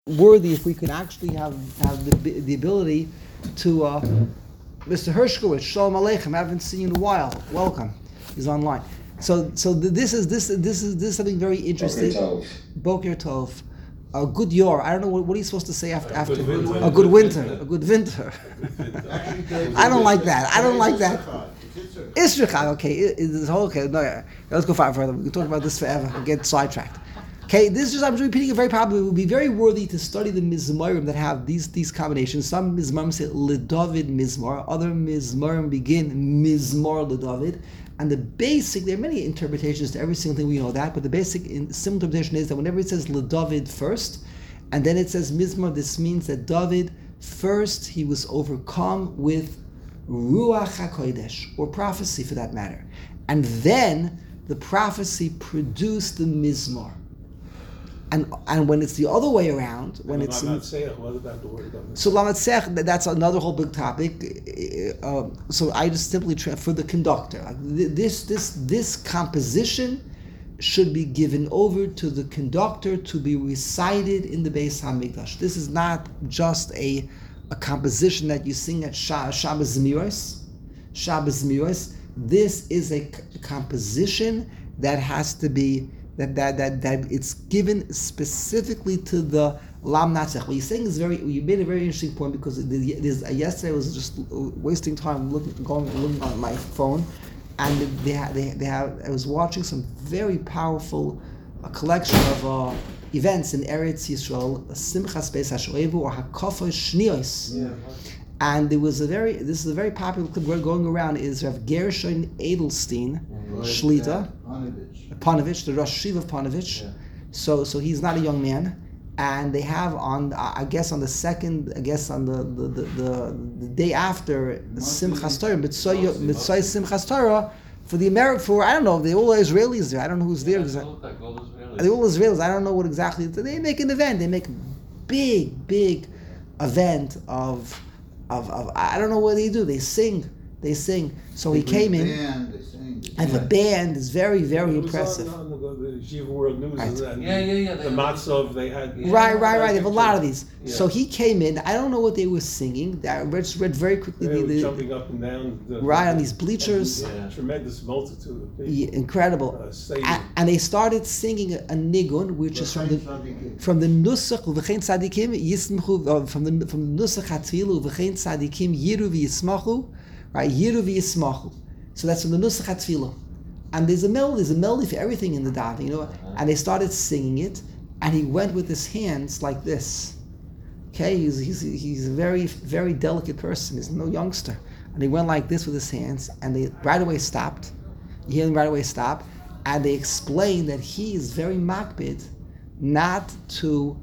worthy if we could actually have the ability to Mr. Hershkowitz, Shalom Aleichem, haven't seen you in a while. Welcome. He's online. So this is something very interesting. Boker Tov. A good yor. I don't know what are you supposed to say after a good winter. A good winter. I don't like that. Isrichai. Okay. No, let's go further. We can talk about this forever. We'll get sidetracked. Okay, this is just, I'm just repeating it very probably. It would be very worthy to study the Mizmorim that have these combinations. Some Mizmorim say L'David Mizmor, other Mizmorim begin Mizmor L'David. And there are many interpretations to every single thing, we know that, but the basic simple interpretation is that whenever it says L'David first, and then it says Mizmor, this means that David, first he was overcome with Ruach HaKodesh, or prophecy for that matter. And then the prophecy produced the Mizmor. And when it's the other way around, when it's what about the word so Lamed that's another whole big topic. So I just simply for the conductor, like this composition should be given over to the conductor to be recited in the Beis Hamikdash. This is not just a composition that you sing at Shabbos Miros. This is a composition that has to be that it's given specifically to the Lam Natzech. What you're saying is you made a very interesting point, because yesterday I was just wasting time looking on my phone, and they have. I was watching some very powerful collection of events in Eretz Yisrael, Simchas Beis HaShoevu or Hakafos Shniyos. And this is a very popular clip going around, is Rav Gershon Edelstein, Shlita, Panovich, the Rosh Yeshiva of Panovich. Yeah. So he's not a young man, and they have on the day after Simchas Torah, Mitzvah Simchas Torah, for I don't know, they're all Israelis there. I don't know who's there. They're all Israelis. I don't know what exactly. They make an event. They make a big event of I don't know what they do. They sing. So he came in, and the band is very, very impressive. On the Yeshiva World News, right. The Matzov they had. Right. They have a lot of these. Yeah. So he came in. I don't know what they were singing. I read very quickly. They were jumping up and down. On these bleachers. Tremendous multitude of people. Yeah, incredible. And they started singing a nigun, which is from the Nusach V'chein Tzadikim Yismachu, from the Nusach Hatfilu V'chein Tzadikim Yiru V'Yismachu. Right, Yiru v'Yismachu. So that's from the Nusach HaTfilah. And there's a melody for everything in the davening, And they started singing it, and he went with his hands like this. Okay, he's a very, very delicate person. He's no youngster. And he went like this with his hands, and they right away stopped. You hear them right away stop, and they explained that he is very makbid not to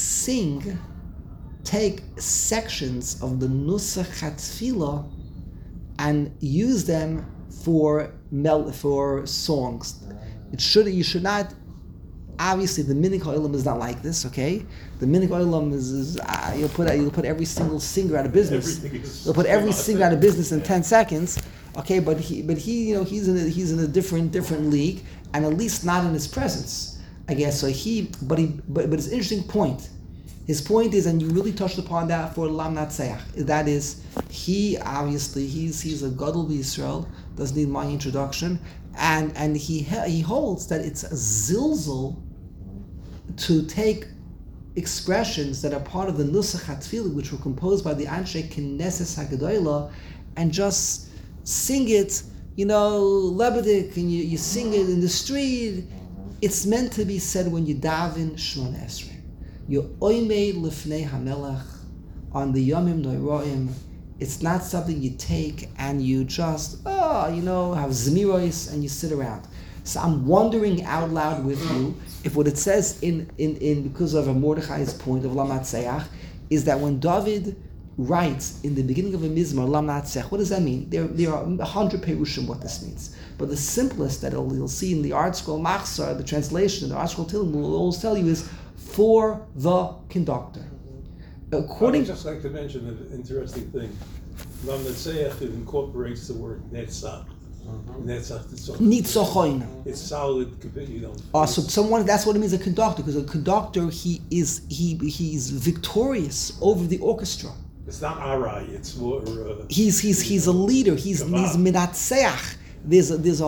take sections of the Nusach HaTfilah and use them for songs. You should not. Obviously, the Minhag HaOlam is not like this. Okay, the Minhag HaOlam is you'll put every single singer out of business. You'll put every singer out of business in 10 seconds. Okay, but he's in a different league, and at least not in his presence, I guess. So but it's an interesting point. His point is, and you really touched upon that for Lam Natseach, that is, he's a Gadol B'Yisrael, doesn't need my introduction, and he holds that it's a zilzul to take expressions that are part of the Nusach HaTfilah, which were composed by the Anshe Knesset HaGedolah, and just sing it, lebedik, and you sing it in the street. It's meant to be said when you daven Shmona Esrei. You oimei lifnei hamelech on the yomim noiroim. It's not something you take and you just have zmiros and you sit around. So I'm wondering out loud with you if what it says in because of Mordechai's point of Lam Natseach is that when David writes in the beginning of a mizmor Lam Natseach, what does that mean? There are 100 perushim what this means. But the simplest that you'll see in the Art Scroll Machzor, the translation, the Art Scroll Tillim will always tell you is for the conductor. I would just like to mention an interesting thing. Lam Natseach, it incorporates the word netzach. And that's Nitzochoin. it's solid. You know. So someone, that's what it means, a conductor, because a conductor, he's victorious over the orchestra. It's not arai. It's more. He's a leader. He's minatseach. There's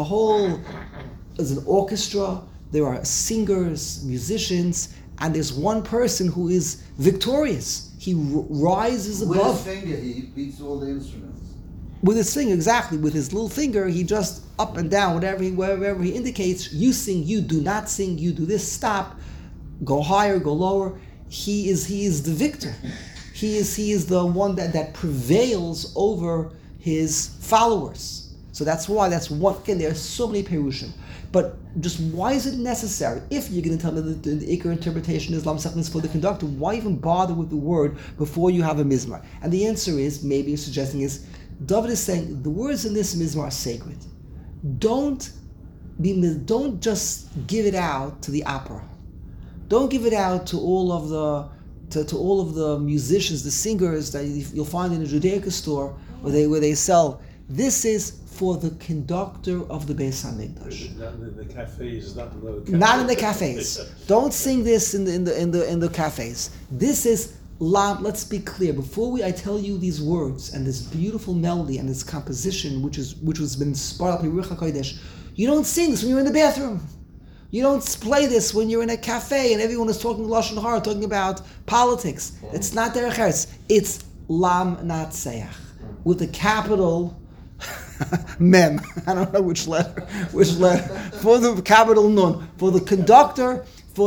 an orchestra. There are singers, musicians, and there's one person who is victorious. He rises above. With his finger, he beats all the instruments. With his finger, exactly. With his little finger, he just up and down, wherever he indicates. You sing, you do not sing. You do this. Stop. Go higher. Go lower. He is the victor. He is the one that prevails over his followers. So that's one. Again, there are so many perushim. But just why is it necessary? If you're going to tell me that the Iker interpretation is Lam Sechnis for the conductor, why even bother with the word before you have a mizmar? And the answer is, maybe you're suggesting is, David is saying the words in this mizmar are sacred. Don't just give it out to the opera. Don't give it out to all of the musicians, the singers that you'll find in a Judaica store where they sell. This is for the conductor of the Beis Hamikdash. Not in the cafes. Not in the cafes. Don't sing this in the cafes. This is Lam. Let's be clear. Before I tell you these words and this beautiful melody and this composition, which was been inspired by Ruach HaKodesh, you don't sing this when you're in the bathroom. You don't play this when you're in a cafe and everyone is talking Lashon Hara, talking about politics. It's not Derech Eretz. It's Lam Natseach with a capital Mem. I don't know which letter. For the capital Nun. For the conductor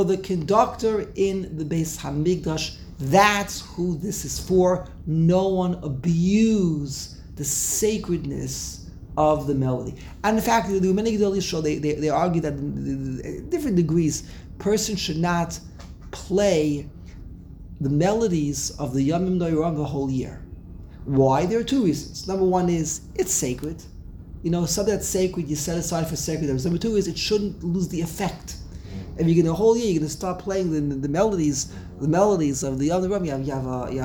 in the Beis Hamikdash. That's who this is for. No one abuse the sacredness of the melody. And in fact, the many Gedolei show they argue that in different degrees, person should not play the melodies of the Yomim Noyram the whole year. Why? There are two reasons. Number one is it's sacred. Something that's sacred, you set aside for sacred. Number two is it shouldn't lose the effect. If you're going to whole year, you're going to start playing the melodies of the other room. You have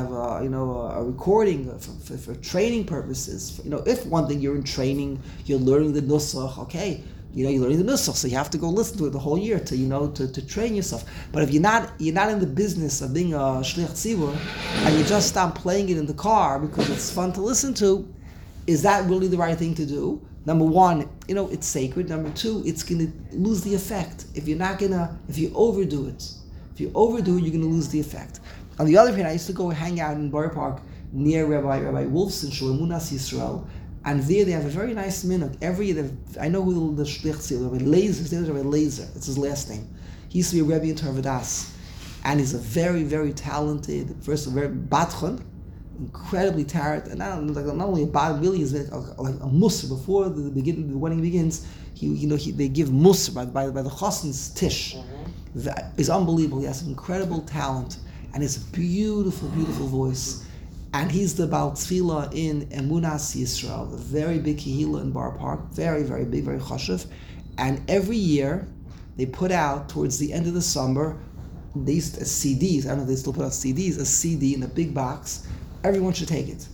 a recording for training purposes. If one thing you're in training, you're learning the nusach. Okay, you're learning the nusach, so you have to go listen to it the whole year to train yourself. But if you're not in the business of being a shliach tzibur and you just stop playing it in the car because it's fun to listen to, is that really the right thing to do? Number one, it's sacred. Number two, it's going to lose the effect. If you overdo it, you're going to lose the effect. On the other hand, I used to go hang out in Borough Park near Rabbi Wolfson Shul, Emunas Yisrael, and there they have a very nice minhag. Every year, I know who the shliach tzibur, Rabbi Lazer. His name is Rabbi Lazer. It's his last name. He used to be a Rebbe in Tarvadas, and he's a very, very talented, very batchon, incredibly talented, and not only a bad, really is like a musr before the wedding begins. They give musr by the chassan's tish. That is unbelievable. He has an incredible talent, and it's a beautiful, beautiful voice. And he's the Baal Tefillah in Emunas Yisrael, a very big kehillah in Bar Park, very, very big, very chashuv. And every year they put out towards the end of the summer these CDs. I don't know if they still put out CDs. A CD in a big box. Everyone should take it.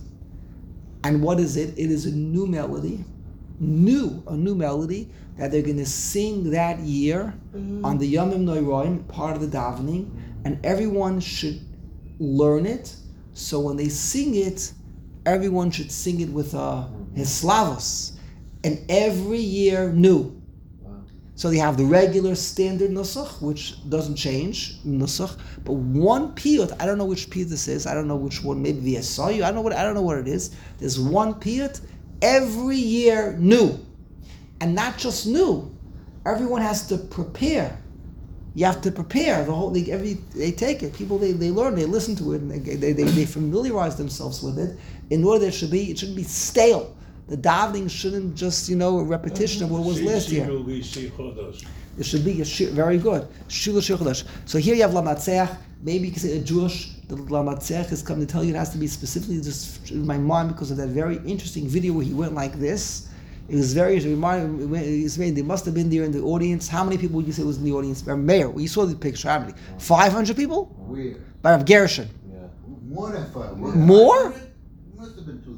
And what is it? It is a new melody, a new melody that they're going to sing that year on the Yomim Noyroim, part of the davening, and everyone should learn it. So when they sing it, everyone should sing it with his slavos, and every year new. So they have the regular standard nusach, which doesn't change nusach, but one piyut. I don't know which piyut this is. I don't know which one. Maybe the Asayu. I don't know what it is. There's one piyut every year new, and not just new. Everyone has to prepare. You have to prepare the whole. They take it. People they learn. They listen to it, and they familiarize themselves with it. In order it shouldn't be stale. The davening shouldn't just, a repetition of what was last year. It should be very good. So here you have Lamatzeach. Maybe you can say a Jewish, the Lamatzeach is coming to tell you it has to be specifically just in my mind because of that very interesting video where he went like this. It was very, they must have been there in the audience. How many people would you say was in the audience? Mayor, you saw the picture, how many? 500 people? Where? By Rav Gershon. Yeah. More than 500. More? Must have been 2,000.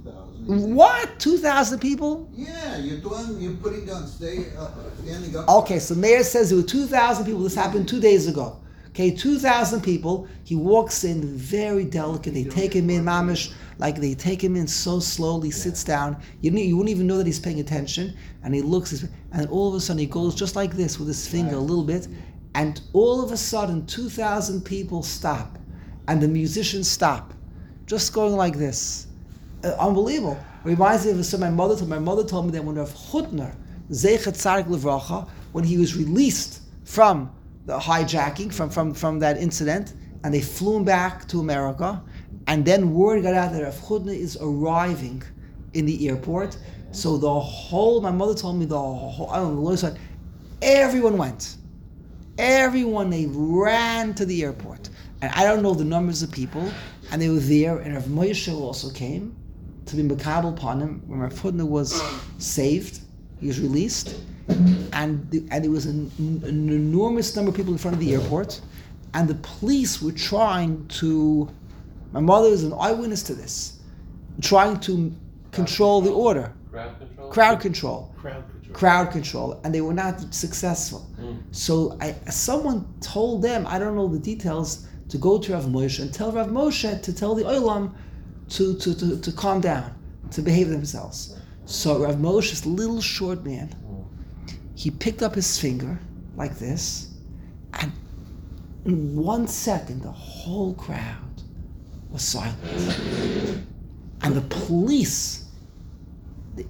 What? 2,000 people? Yeah, you're putting on, standing up. Okay, so Meir says there were 2,000 people. This happened 2 days ago. Okay, 2,000 people. He walks in very delicate. They take him in, mamish, like they take him in so slowly, sits down. You wouldn't even know that he's paying attention. And he looks, and then all of a sudden he goes just like this with his finger a little bit. And all of a sudden, 2,000 people stop. And the musicians stop. Just going like this. Unbelievable. Reminds me of a story my mother told me that when Rav Chutner, Zeichet Tzadik Levracha, when he was released from the hijacking, from that incident, and they flew him back to America, and then word got out that Rav Chutner is arriving in the airport. So my mother told me everyone went. Everyone, they ran to the airport. And I don't know the numbers of people, and they were there, and Rav Moshe also came to be Makabel upon him when Rav Chutner was saved. He was released, and there was an enormous number of people in front of the airport, and the police were trying to, my mother is an eyewitness to this, trying to control the order. Crowd control, and they were not successful. So someone told them, I don't know the details, to go to Rav Moshe and tell Rav Moshe to tell the Olam to calm down, to behave themselves. So Rav Moshe, this little short man, he picked up his finger like this, and in 1 second the whole crowd was silent. And the police, they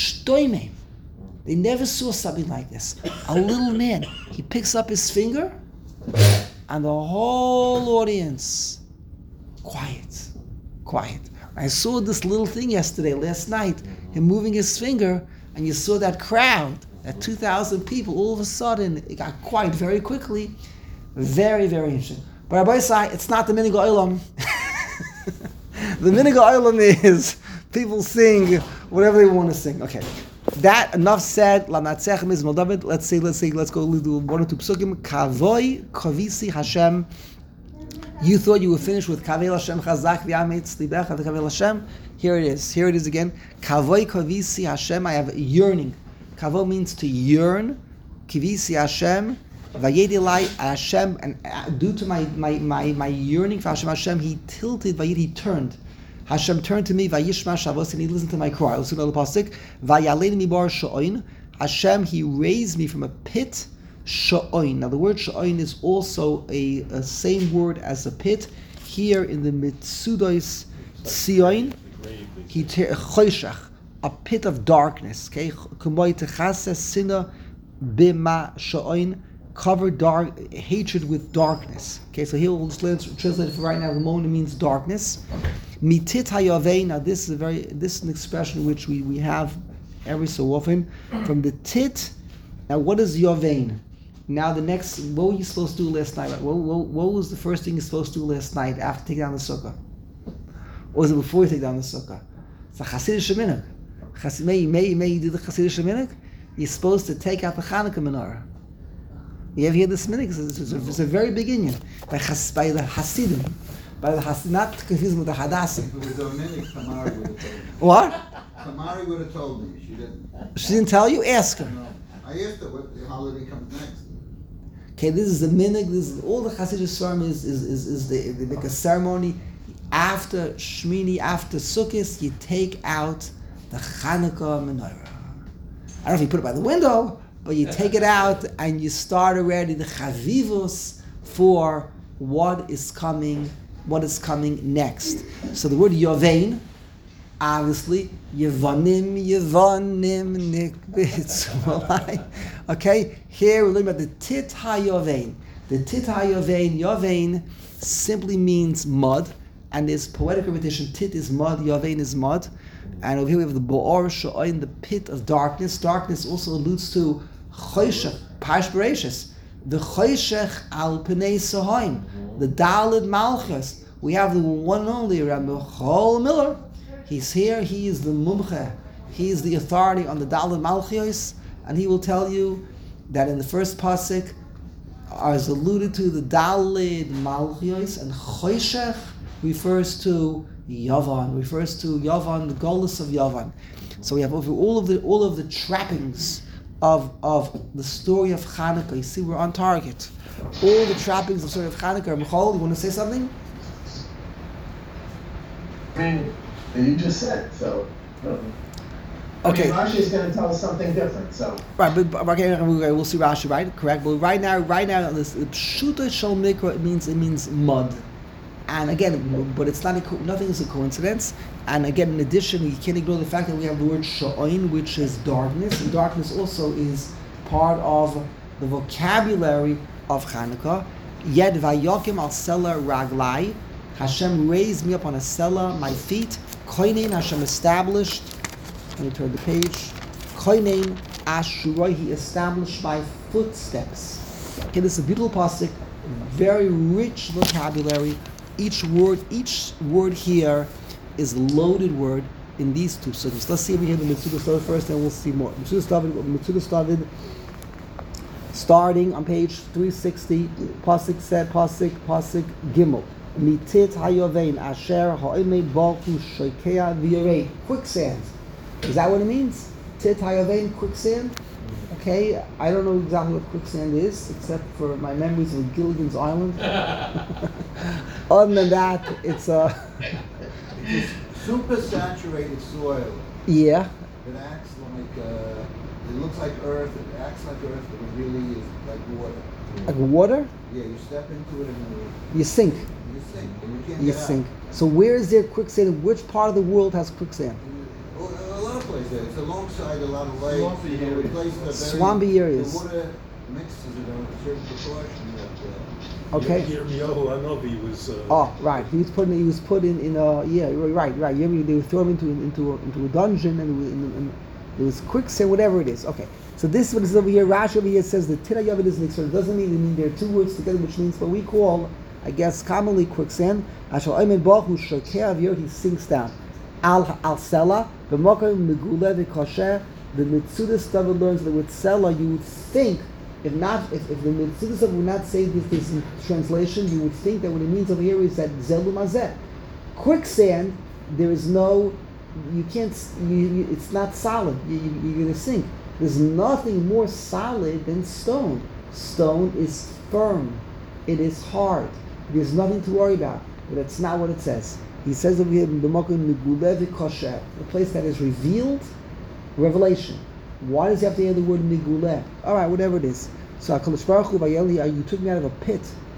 never saw something like this. A little man, he picks up his finger, and the whole audience, quiet. I saw this little thing last night, him moving his finger, and you saw that crowd, that 2,000 people, all of a sudden, it got quiet very quickly. Very, very interesting. But Rabbi Sai, it's not the Minig Olam. The Minig Olam is people sing whatever they want to sing. Okay. That, enough said. Let's go do one or two psukim. Kavoi kavisi Hashem. You thought you were finished with Kavei Hashem Chazak v'Ametz Libecha the Kavei Hashem. Here it is again. Kavoi kavisi Hashem. I have a yearning. Kavo means to yearn. Kavisi Hashem. Vayedilai Hashem. And due to my yearning for Hashem, he tilted. He turned. Hashem turned to me, Vayishma Shavos, and he listened to my cry. Listen to the pasuk. Vayalein mi bar sha'oin. Hashem, he raised me from a pit. Sha'oin. Now the word sha'oin is also a same word as a pit. Here in the Mitzudos Tzion, he choshech, a pit of darkness. Okay, kumoi techases sina bima sha'oin, covered dark hatred with darkness. Okay, so here we'll just translate it for right now. Ramona means darkness. Mitit hayavein. Now this is an expression which we have every so often from the tit. Now what is yavein? Now the next, what were you supposed to do last night? What was the first thing you're supposed to do last night after taking down the sukkah? Or was it before you take down the sukkah? It's a Hasidic minhag. May you do the Hasidic minhag? You're supposed to take out the Chanukah menorah. You ever hear this minhag? It's a very big inyan by the Hasidim. Not confused with the Hadassim. If it was a minhag, Tamari would have told me. What? Tamari would have told me. She didn't. She didn't tell you? Ask her. No. I asked her what the holiday comes next. Okay, this is the minhag. This is all the Hasidic ceremony is they make a ceremony after Shmini, after Sukkot. You take out the Chanukah menorah. I don't know if you put it by the window, but you take it out and you start already the chavivus for what is coming next. So the word yovein, obviously, yevonim nikbitz. Okay, here we're looking at the tit hayovein. The tit hayovein, yovein simply means mud, and there's poetic repetition. Tit is mud, yovein is mud, and over here we have the bo'or sha'oin, the pit of darkness. Darkness also alludes to choshech, Parsh Bereishis, the choshech al pnei sohaim, the Daled Malchus. We have the one and only Rabbi Chol Miller. He's here. He is the mumche. He is the authority on the Daled Malchus, and he will tell you that in the first pasuk is alluded to the Daled Malchus, and choshech refers to Yavan, the Golus of Yavan. So we have over all of the trappings of the story of Hanukkah. You see, we're on target. All the trappings of the story of Hanukkah. Michal, you want to say something? You just said so. Okay. Rashi is going to tell us something different. So right, but okay, we'll see Rashi, right? Correct. But right now, this Pshuta Shel Mikra, it means mud, and again, but it's not nothing is a coincidence. And again, in addition, you can't ignore the fact that we have the word Sha'oin, which is darkness, and darkness also is part of the vocabulary of Hanukkah. Yet Vayokim al Sela Raglai, Hashem raised me up on a Sela, my feet. Koinen, Hashem established. Let me turn the page. Koinen Ashuroi, he established my footsteps. Okay, this is a beautiful pasuk, very rich vocabulary. Each word here is loaded word in these two psukim. Let's see if we hear the Mitzudas David first, and we'll see more. Mitzudas David, starting on page 360, pasuk said, pasuk Gimel. Mitit hayovein asher ha'omed balku shokea v'yorei. Quicksand. Is that what it means? Tit hayovein, quicksand? Okay, I don't know exactly what quicksand is, except for my memories of Gilligan's Island. Other than that, it's It's super saturated soil. yeah. It acts like, it looks like earth, it acts like earth, but it really is like water. Like water? Yeah, you step into it and You sink. you sink, and you can't You get sink. So where is there quicksand? Which part of the world has quicksand? out. A lot of places. It's alongside a lot of lakes. Swampy You know, areas. places that are very- Swampy areas. The water mixes it on a certain proportion. Okay. Yirmiyahu Hanavi was. Oh, right. He was put in yeah, right. They would throw him into a dungeon, and there was quicksand, whatever it is. Okay. So this is what is over here. Rashi over here says the Tira Yavid is mixed. It doesn't mean there are two words together, which means what we call, I guess, commonly quicksand. Ashal Ayman Bahu Shokea V'yor, he sinks down. Al Sela, B'Mokim Megula V'Kosher. The Mitzudas David learns that with Sela, you would think, if the Mitzudas would not say this in translation, you would think that what it means over here is that Zelu Mazeh. Quicksand, there is no, you can't, it's not solid. You're going to sink. There's nothing more solid than stone. Stone is firm. It is hard. There's nothing to worry about. But that's not what it says. He says over here, the place that is revealed, revelation. Why does he have to add the word miguleh? All right, whatever it is. So HaKadosh Baruch Hu Vayeli, you took me out of a pit,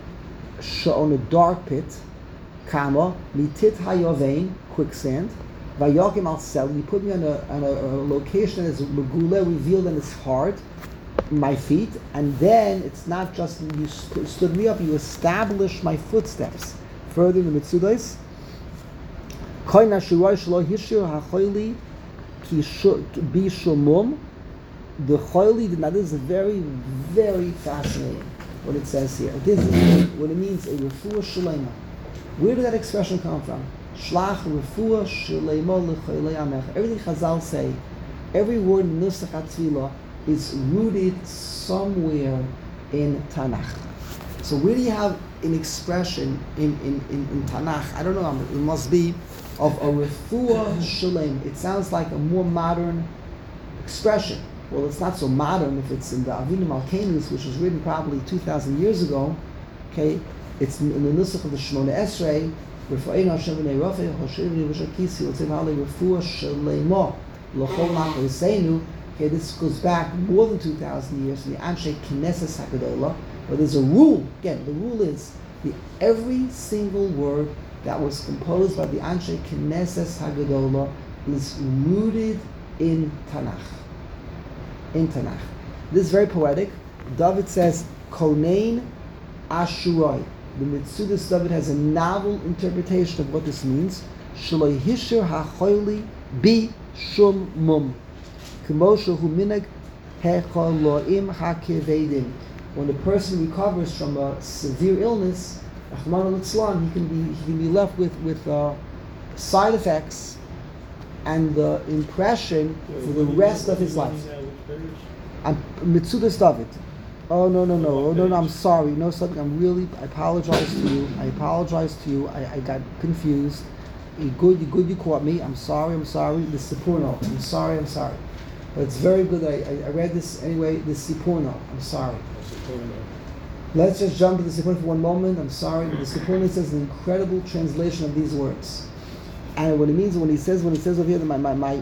on a dark pit, kama mitit hayovein, quicksand, vayokim al sel. You put me on a location that is meguleh, revealed, and it's hard, my feet, and then it's not just you stood me up, you established my footsteps. Further in the Mitzudos, koina shiroi shelo hishir hachoili ki bishumum. The choili, now this is very, very fascinating what it says here. This is what it means, a refuah shalema. Where did that expression come from? Shlach refuah shalema l'choilei amecha. Everything Chazal say, every word in Nusach HaTfilah is rooted somewhere in Tanakh. So where do you have an expression in Tanakh? I don't know, it must be of a refuah shalem. It sounds like a more modern expression. Well, it's not so modern if it's in the Avinu Malkemus, which was written probably 2,000 years ago. Okay, it's in the Nusach of the Shemona Esrei. Refuah Hashem v'nei Rafeh Hashem v'nei V'shakisi Yotzei V'alei Refuah Shalemo L'chol Ma'aseinu. Okay, this goes back more than 2,000 years to the Anshe Knesses Hakadolah. But there's a rule. Again, the rule is every single word that was composed by the Anshe Knesses Hakadolah is rooted in Tanakh. In Tanakh. This is very poetic. David says, Konein Ashuroi. The Mitzudas David has a novel interpretation of what this means. Shaloi Hishir HaChoili Bi Shum Mum. K'moshe Hu Minag Hecholoim HaKevedim. When a person recovers from a severe illness, Rahman al-Islam, he can be left with side effects and the impression for the rest of his life. Mitzudas David. Oh no! Oh no! I'm sorry. No, something. I apologize to you. I got confused. You good. You caught me. I'm sorry. The Sipurno. I'm sorry. But it's very good. I read this anyway. The Sipurno. I'm sorry. Let's just jump to the Sipurno for one moment. I'm sorry. But the Sipurno says an incredible translation of these words, and what it means when he says over here that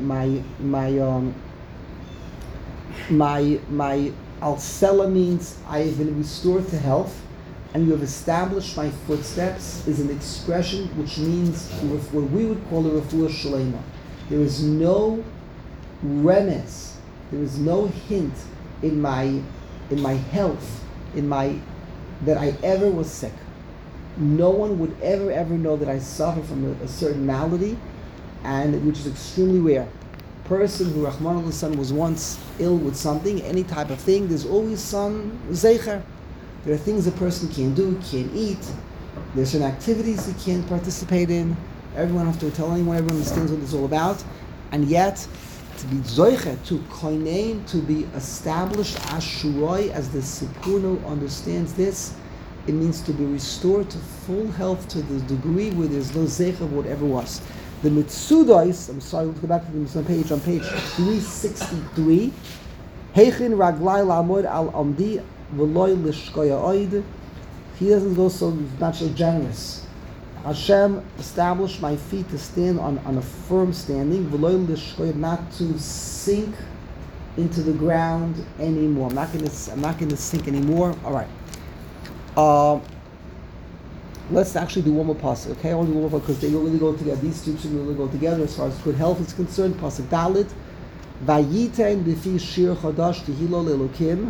my Al-Sela means I have been restored to health and you have established my footsteps is an expression which means what we would call a refuah shalema. There is no remez, there is no hint in my health, that I ever was sick. No one would ever know that I suffer from a certain malady, and which is extremely rare. Person who Rahman al-San was once ill with something, any type of thing, there's always some zeicher. There are things a person can't do, can't eat. There's certain activities he can't participate in. Everyone has to tell anyone, everyone understands what it's all about. And yet, to be zeicher, to koinein, to be established as shuroi, as the Sipurno understands this, it means to be restored to full health to the degree where there's no zeicher of whatever was. The Mitzudos, I'm sorry, let's go back to this on page 363. Heichin raglai la'amod al amdi v'loy lishkoya oid. He doesn't go not so generous. Hashem established my feet to stand on a firm standing, v'loy lishkoya, not to sink into the ground anymore. I'm not going to sink anymore. All right. Let's actually do one more pasuk, okay? I want to do one more because they really go together. These two should really go together as far as good health is concerned. Pasuk Dalit, Vayitein b'fi shir chadash tehilo lelokim.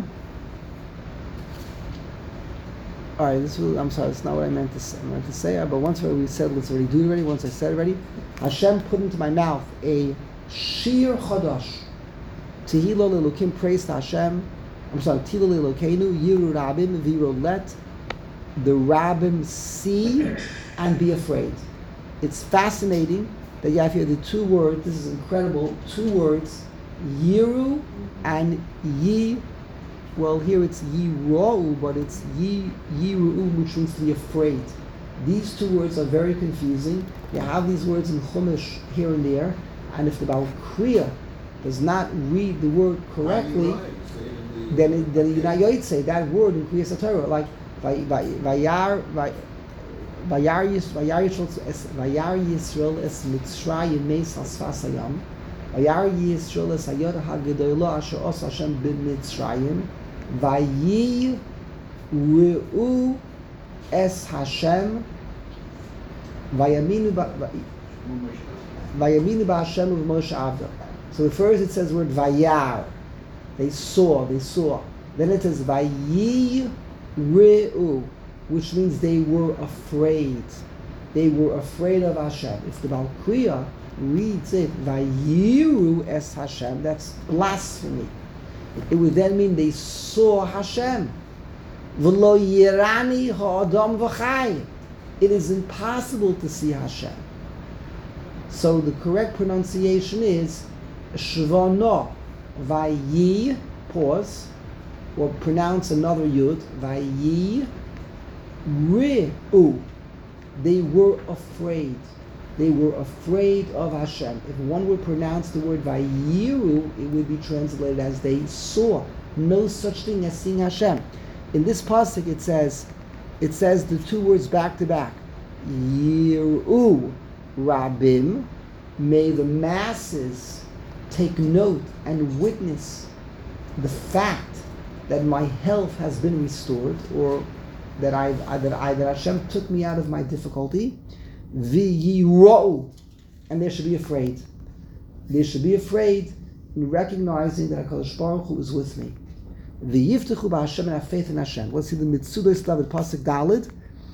All right, I'm sorry, that's not what I meant to say. But once we said, let's already do it already. Once I said it already, Hashem put into my mouth a shir chadash tehilo lelokim, praise to Hashem. I'm sorry, tehilo lelokeinu yiru rabim v'iro let the rabbim see and be afraid. It's fascinating that you have here the two words, this is incredible, two words, yiru and yi. Well, here it's yirou, but it's yiru, which means to be afraid. These two words are very confusing. You have these words in Chumash here and there, and if the Baal Kriya does not read the word correctly, then you're not going to say that word in Kriyas HaTorah, like Vayar Yisrael es Mitzrayim meis asfas hayam. Vayar Yisrael es hayot hagedolo asher os Hashem b'Mitzrayim. Vayiru es Hashem. Vayaminu ba'Hashem u'Moshe Avdo. So the first it says the word Vayar. They saw. Then it says Vayiru, which means they were afraid. They were afraid of Hashem. If the Baal Kriya reads it, Vayiru es Hashem, that's blasphemy. It would then mean they saw Hashem. V'lo yirani ha'adam v'chai. It is impossible to see Hashem. So the correct pronunciation is Shvano Vayi, pause, or pronounce another yud, Vayi Ri'u. They were afraid. They were afraid of Hashem. If one would pronounce the word Vayiru, it would be translated as they saw. No such thing as seeing Hashem. In this pasuk it says the two words back to back. Yiru Rabim. May the masses take note and witness the fact that my health has been restored, or that Hashem took me out of my difficulty. V'yiro, and they should be afraid. They should be afraid in recognizing that HaKadosh Baruch Hu is with me. V'yiftechu b'Hashem, and have faith in Hashem. Let's see the Mitzudos David Pasuk Dalid.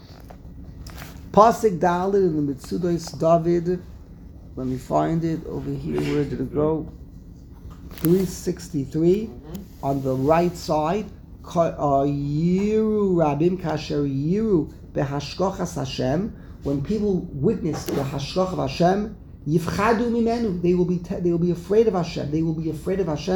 Pasuk Dalid in the Mitzudos David. Let me find it over here. Where did it go? 363 on the right side. Yiru Rabim Kasher Yiru Behashkochas Hashem. When people witness the Hashkoch of Hashem, Yifchadu Mimenu. They will be afraid of Hashem. They will be afraid of Hashem.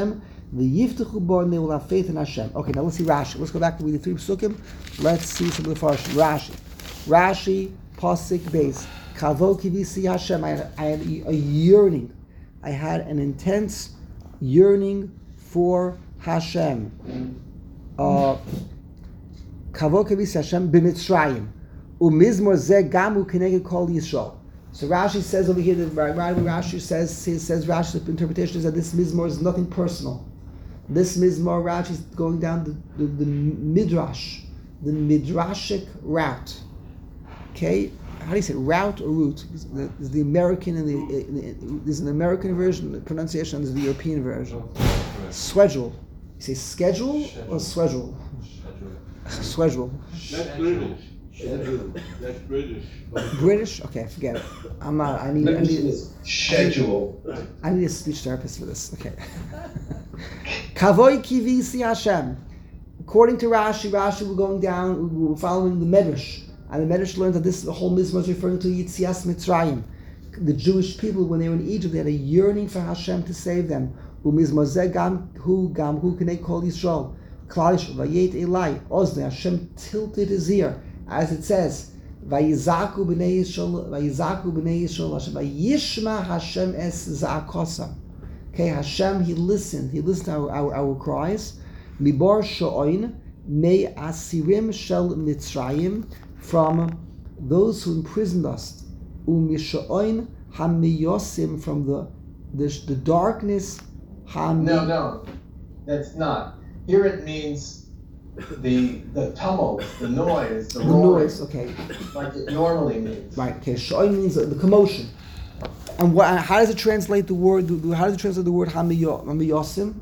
V'yiftechu bo, and they will have faith in Hashem. Okay, now let's see Rashi. Let's go back to the 3 Pesukim. Let's see some of the Farshim. Rashi, Pasuk Beis. Kavo kivisi Hashem. I had a yearning. I had an intense yearning for Hashem. Kavo kivisi Hashem b'Mitzrayim. Umizmor zeh gamu keneged kol Yisrael. So Rashi says over here, Rashi says Rashi's interpretation is that this mizmor is nothing personal. This mizmor, Rashi is going down the midrash, the midrashic route. Okay, how do you say route or route? There's the American and there's an American version, the pronunciation, and there's the European version. Schedule. You say schedule or schedule? Schedule. That's British. That's British. British? Okay, forget it. I'm not. I need schedule. I need a speech therapist for this. Okay. Kavoi kivisi Hashem. According to Rashi, we're going down. We're following the Medrash, and the Medrash learned that the whole mizmor is referring to Yitzias Mitzrayim. The Jewish people, when they were in Egypt, they had a yearning for Hashem to save them. Umizmor zeh gam hu kenei kol Yisrael. Klal Yisrael vayet Elai. Ozne Hashem tilted his ear. As it says, Vayizaku b'nei Yisrael, Hashem, Vayishma Hashem es za'akosam. Okay, Hashem, He listened to our cries. Mibor sho'oin, mei asirim shel Mitzrayim, from those who imprisoned us. Umisho'oin hamiyosim, from the darkness. No, that's not. Here it means the tumult, the noise, the roar, noise. Okay, like it normally means. right. Okay, sho'oin means the commotion. And how does it translate the word? How does it translate the word hamiyosim?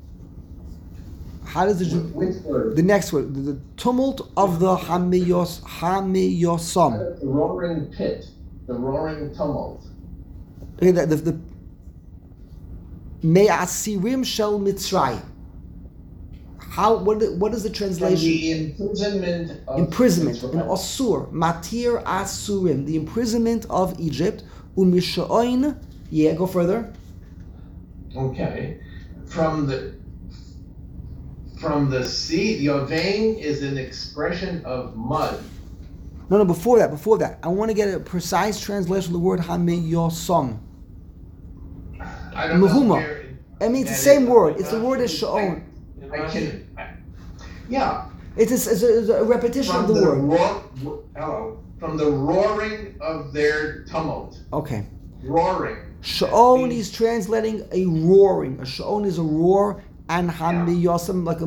How does Which word? the next word? The tumult of the hamiyosam. The roaring pit, the roaring tumult. Okay, the me'asirim shel Mitzrayim. What is the translation? The Imprisonment. In Asur. Matir Asurim. The imprisonment of Egypt. Umishoin. Yeah, go further. Okay. From the sea, Yovain is an expression of mud. No, before that. I want to get a precise translation of the word Hamiyosam. I don't know Muhuma. where I mean, it's the that same is. word. It's the word is Sha'on. Yeah. It's a repetition of the word. From the roaring of their tumult. Okay. Roaring. Sha'on is translating a roaring. A sha'on is a roar, and hamiyosam like a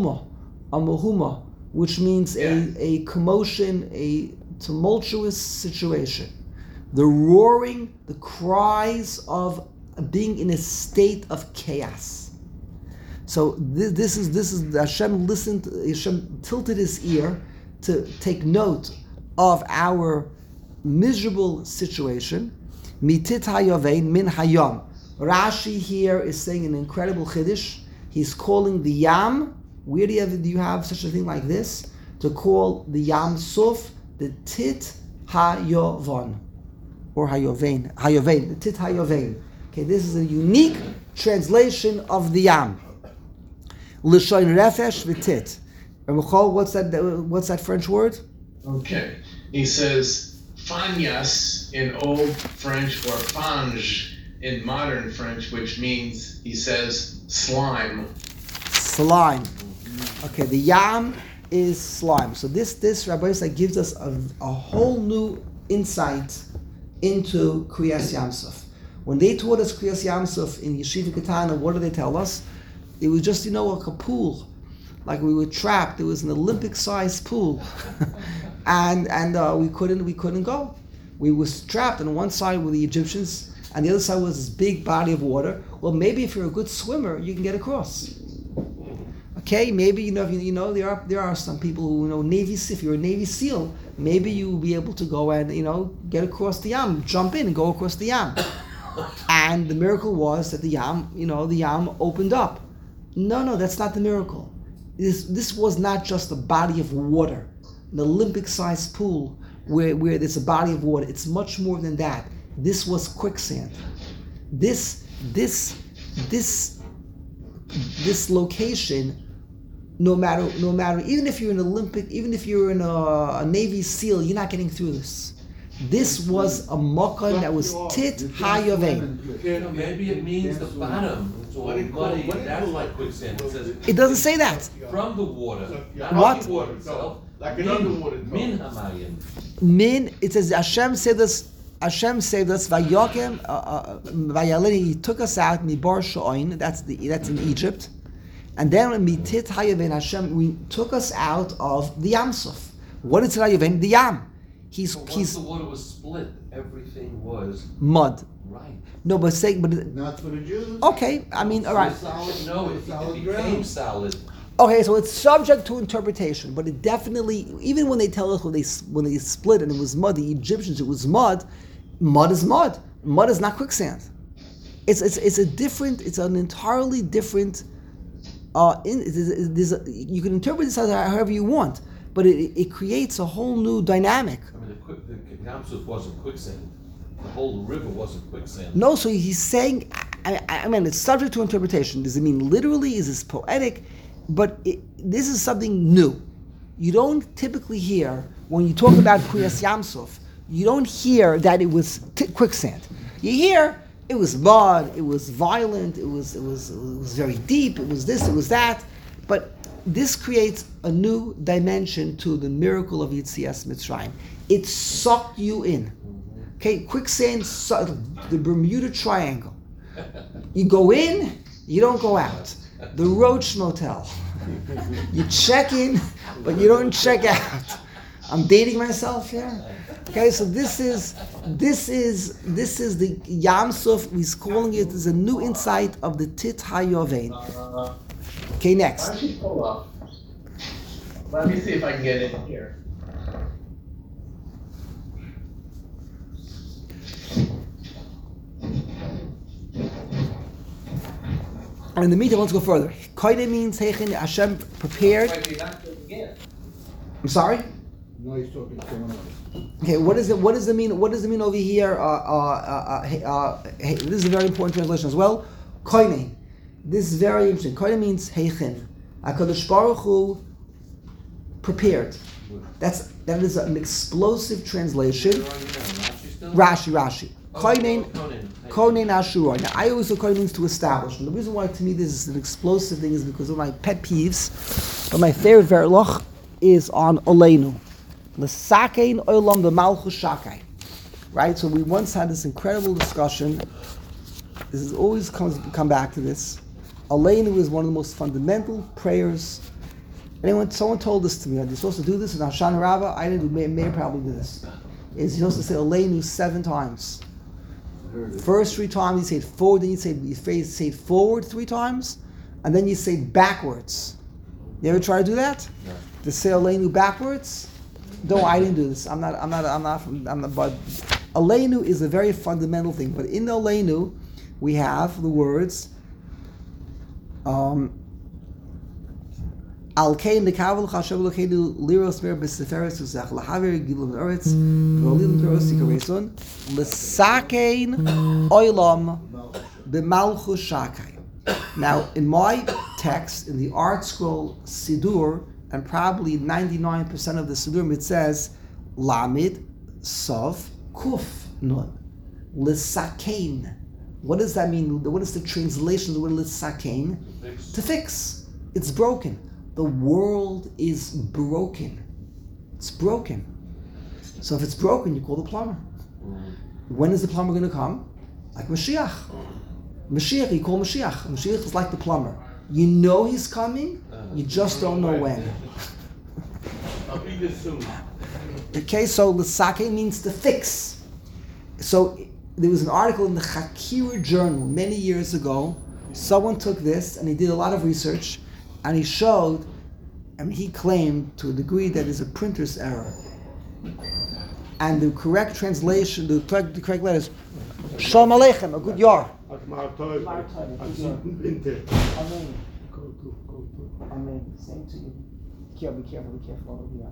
muhuma, which means a commotion, a tumultuous situation. The roaring, the cries of being in a state of chaos. So this is Hashem listened. Hashem tilted His ear to take note of our miserable situation. Mitit hayovein min hayom. Rashi here is saying an incredible chiddush. He's calling the Yam. Where do you have such a thing like this? To call the Yam Suf the Tit Hayovon or Hayovein. The Tit Hayovein. Okay, this is a unique translation of the Yam. L'shoin refesh v'tit. Michal, what's that French word? Okay. He says fagnas in Old French or fange in modern French, which means, he says, slime. Slime. Okay, the Yam is slime. So this Rabbi Yisrael gives us a whole new insight into Kriyas Yamsuf. When they taught us Kriyas Yamsuf in Yeshiva Katana, what did they tell us? It was just, like a pool. Like we were trapped. It was an Olympic-sized pool. and we couldn't go. We were trapped. On one side were the Egyptians, and the other side was this big body of water. Well, maybe if you're a good swimmer, you can get across. Okay, maybe there are some people who if you're a Navy SEAL, maybe you'll be able to go and get across the Yam, jump in and go across the Yam. And the miracle was that the Yam opened up. No, that's not the miracle. This was not just a body of water, an Olympic-sized pool where there's a body of water. It's much more than that. This was quicksand. This this location, no matter, even if you're an Olympic, even if you're in a Navy SEAL, you're not getting through this. This was a makom that was tit hayovein. Maybe it means the bottom. It's all muddy. That's like quicksand. It says It doesn't say that. from the water. Not What? the water itself. Like an underwater dog. Min hamayim. Min, it says Hashem saved us. Hashem saved us. Vayokem, vayalini. He took us out. Mibar shoin. That's in Egypt. And then when mitit hayovein Hashem, we took us out of the Yam Suf. What is hayovein? The Yam. He's Once the water was split, everything was mud. right. No, but saying, but Not for the Jews. okay. I mean, all right. No, it became solid. Okay, so it's subject to interpretation, but it definitely, even when they tell us when they split and it was mud, the Egyptians, it was mud. Mud is mud. Mud is not quicksand. It's an entirely different. You can interpret this however you want, but it creates a whole new dynamic. I mean, the Yam Suf wasn't quicksand. The whole river wasn't quicksand. No, so he's saying, I mean, it's subject to interpretation. Does it mean literally? Is this poetic? But this is something new. You don't typically hear, when you talk about Kriyas Yam Suf, you don't hear that it was quicksand. You hear it was mud, it was violent, it was very deep, it was this, it was that. But this creates a new dimension to the miracle of Yetzias Mitzrayim. It sucked you in. Okay, quicksand, the Bermuda Triangle. You go in, you don't go out. The Roach Motel. You check in, but you don't check out. I'm dating myself here. Okay, so this is the Yam Suf. He's calling it as a new insight of the Tit Hayovein. Okay, next. Why don't you pull up? Let me see if I can get in here. And in the meantime, let's go further. Koine means Heichin Hashem prepared. Wait, you're not doing it. I'm sorry. No, he's talking to someone else. Okay, what does it mean? What does it mean over here? This is a very important translation as well. Koine. This is very interesting. Koine means Heichin. HaKadosh Baruch Hu prepared. That is an explosive translation. Rashi. Koine Ashura. Now, I always say Koine means to establish. And the reason why to me this is an explosive thing is because one of my pet peeves, but my favorite verloch is on Oleinu. L'sakein olam b'malchus shakai. Right? So we once had this incredible discussion. This is always come back to this. Oleinu is one of the most fundamental prayers. Someone told this to me. You're supposed to do this in Hashanah Rabbah. I didn't. May probably do this. Is you're supposed to say Oleinu 7 times. First 3 times you say it forward, then you say it forward 3 times, and then you say it backwards. You ever try to do that? No. To say Aleinu backwards? No, I didn't do this. I'm not. But Aleinu is a very fundamental thing. But in the Aleinu, we have the words. Al kein lekavel chashav lekeinu liros mer b'seferes uzach lahaver gilum eretz v'olim peros yikareson l'sakein oilam b'malchus shakai. Now, in my text, in the Art Scroll Sidur, and probably 99% of the Sidurim, it says Lamid Sov Kuf Nun l'sakein. What does that mean? What is the translation of the word l'sakein? To fix. It's broken. The world is broken. It's broken. So if it's broken, you call the plumber. When is the plumber going to come? Like Mashiach. Mashiach, you call Mashiach. Mashiach is like the plumber. You know he's coming, you just don't know when. I'll be there soon. Okay, so l'sake means to fix. So there was an article in the Hakira Journal many years ago. Someone took this and he did a lot of research. And he showed, he claimed to a degree that is a printer's error. And the correct translation, the correct letters, Shalom Aleichem, a good yar. Amen. Amen. Same to you. Be careful over here.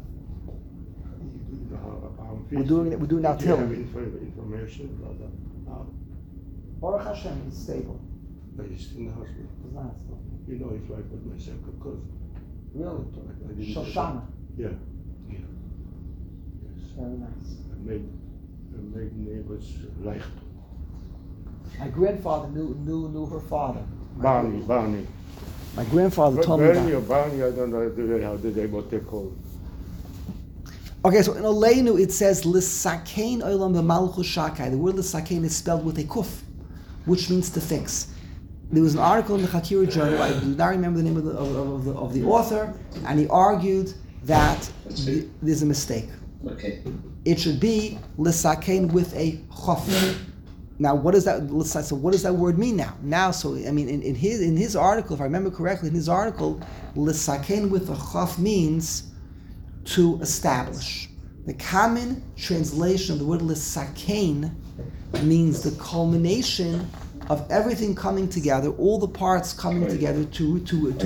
We're doing now till. Information about that. Baruch Hashem is stable. He's in the hospital. You know, he's right with my second cousin. Really? I didn't- Shoshana. Yeah. Yes. Very nice. My name was Leicht. My grandfather knew her father. Barney. My grandfather told me Bernie that. or Barney, I don't know how what they call it. Okay, so in Oleinu it says L'sakein olam b'malchus shakai. The word L'sakein is spelled with a kuf, which means to fix. There was an article in the Hakira Journal. I do not remember the name of the author, and he argued that there's a mistake. Okay. It should be L'sakein with a chaf. Now, what does that? So, what does that word mean now? Now, so I mean, in his article, if I remember correctly, in his article, L'sakein with a chaf means to establish. The common translation of the word L'sakein means the culmination of everything coming together, all the parts coming together to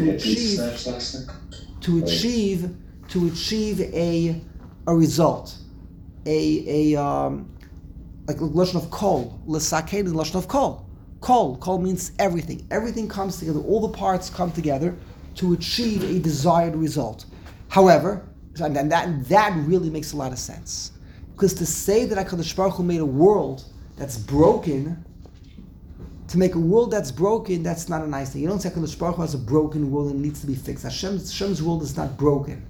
achieve a result, like the lashon of kol. L'sakein is the lashon of kol. Kol means everything. Everything comes together. All the parts come together to achieve a desired result. However, and that really makes a lot of sense, because to say that HaKadosh Baruch Hu made a world that's broken, to make a world that's broken, that's not a nice thing. You don't say HaKadosh Baruch Hu has a broken world and it needs to be fixed. Hashem's world is not broken.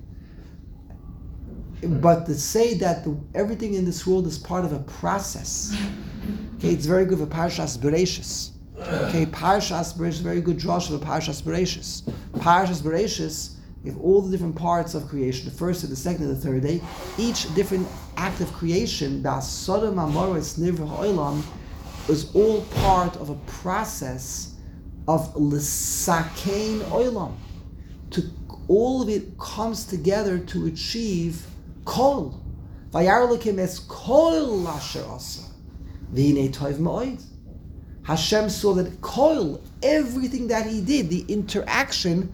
But to say that everything in this world is part of a process, okay, it's very good for Parshas Bereshis. Okay, Parshas Bereshis is very good drush for Parshas Bereshis. Parshas Bereshis, if all the different parts of creation, the first, the second, and the third day, each different act of creation, the Sodom, Amoris, Nivra, Olam, is all part of a process of L'sakein Olam. All of it comes together to achieve Kol. Vayar Elokim es Kol asher asa. V'hinei tov ma'od. Hashem saw that Kol, everything that he did, the interaction,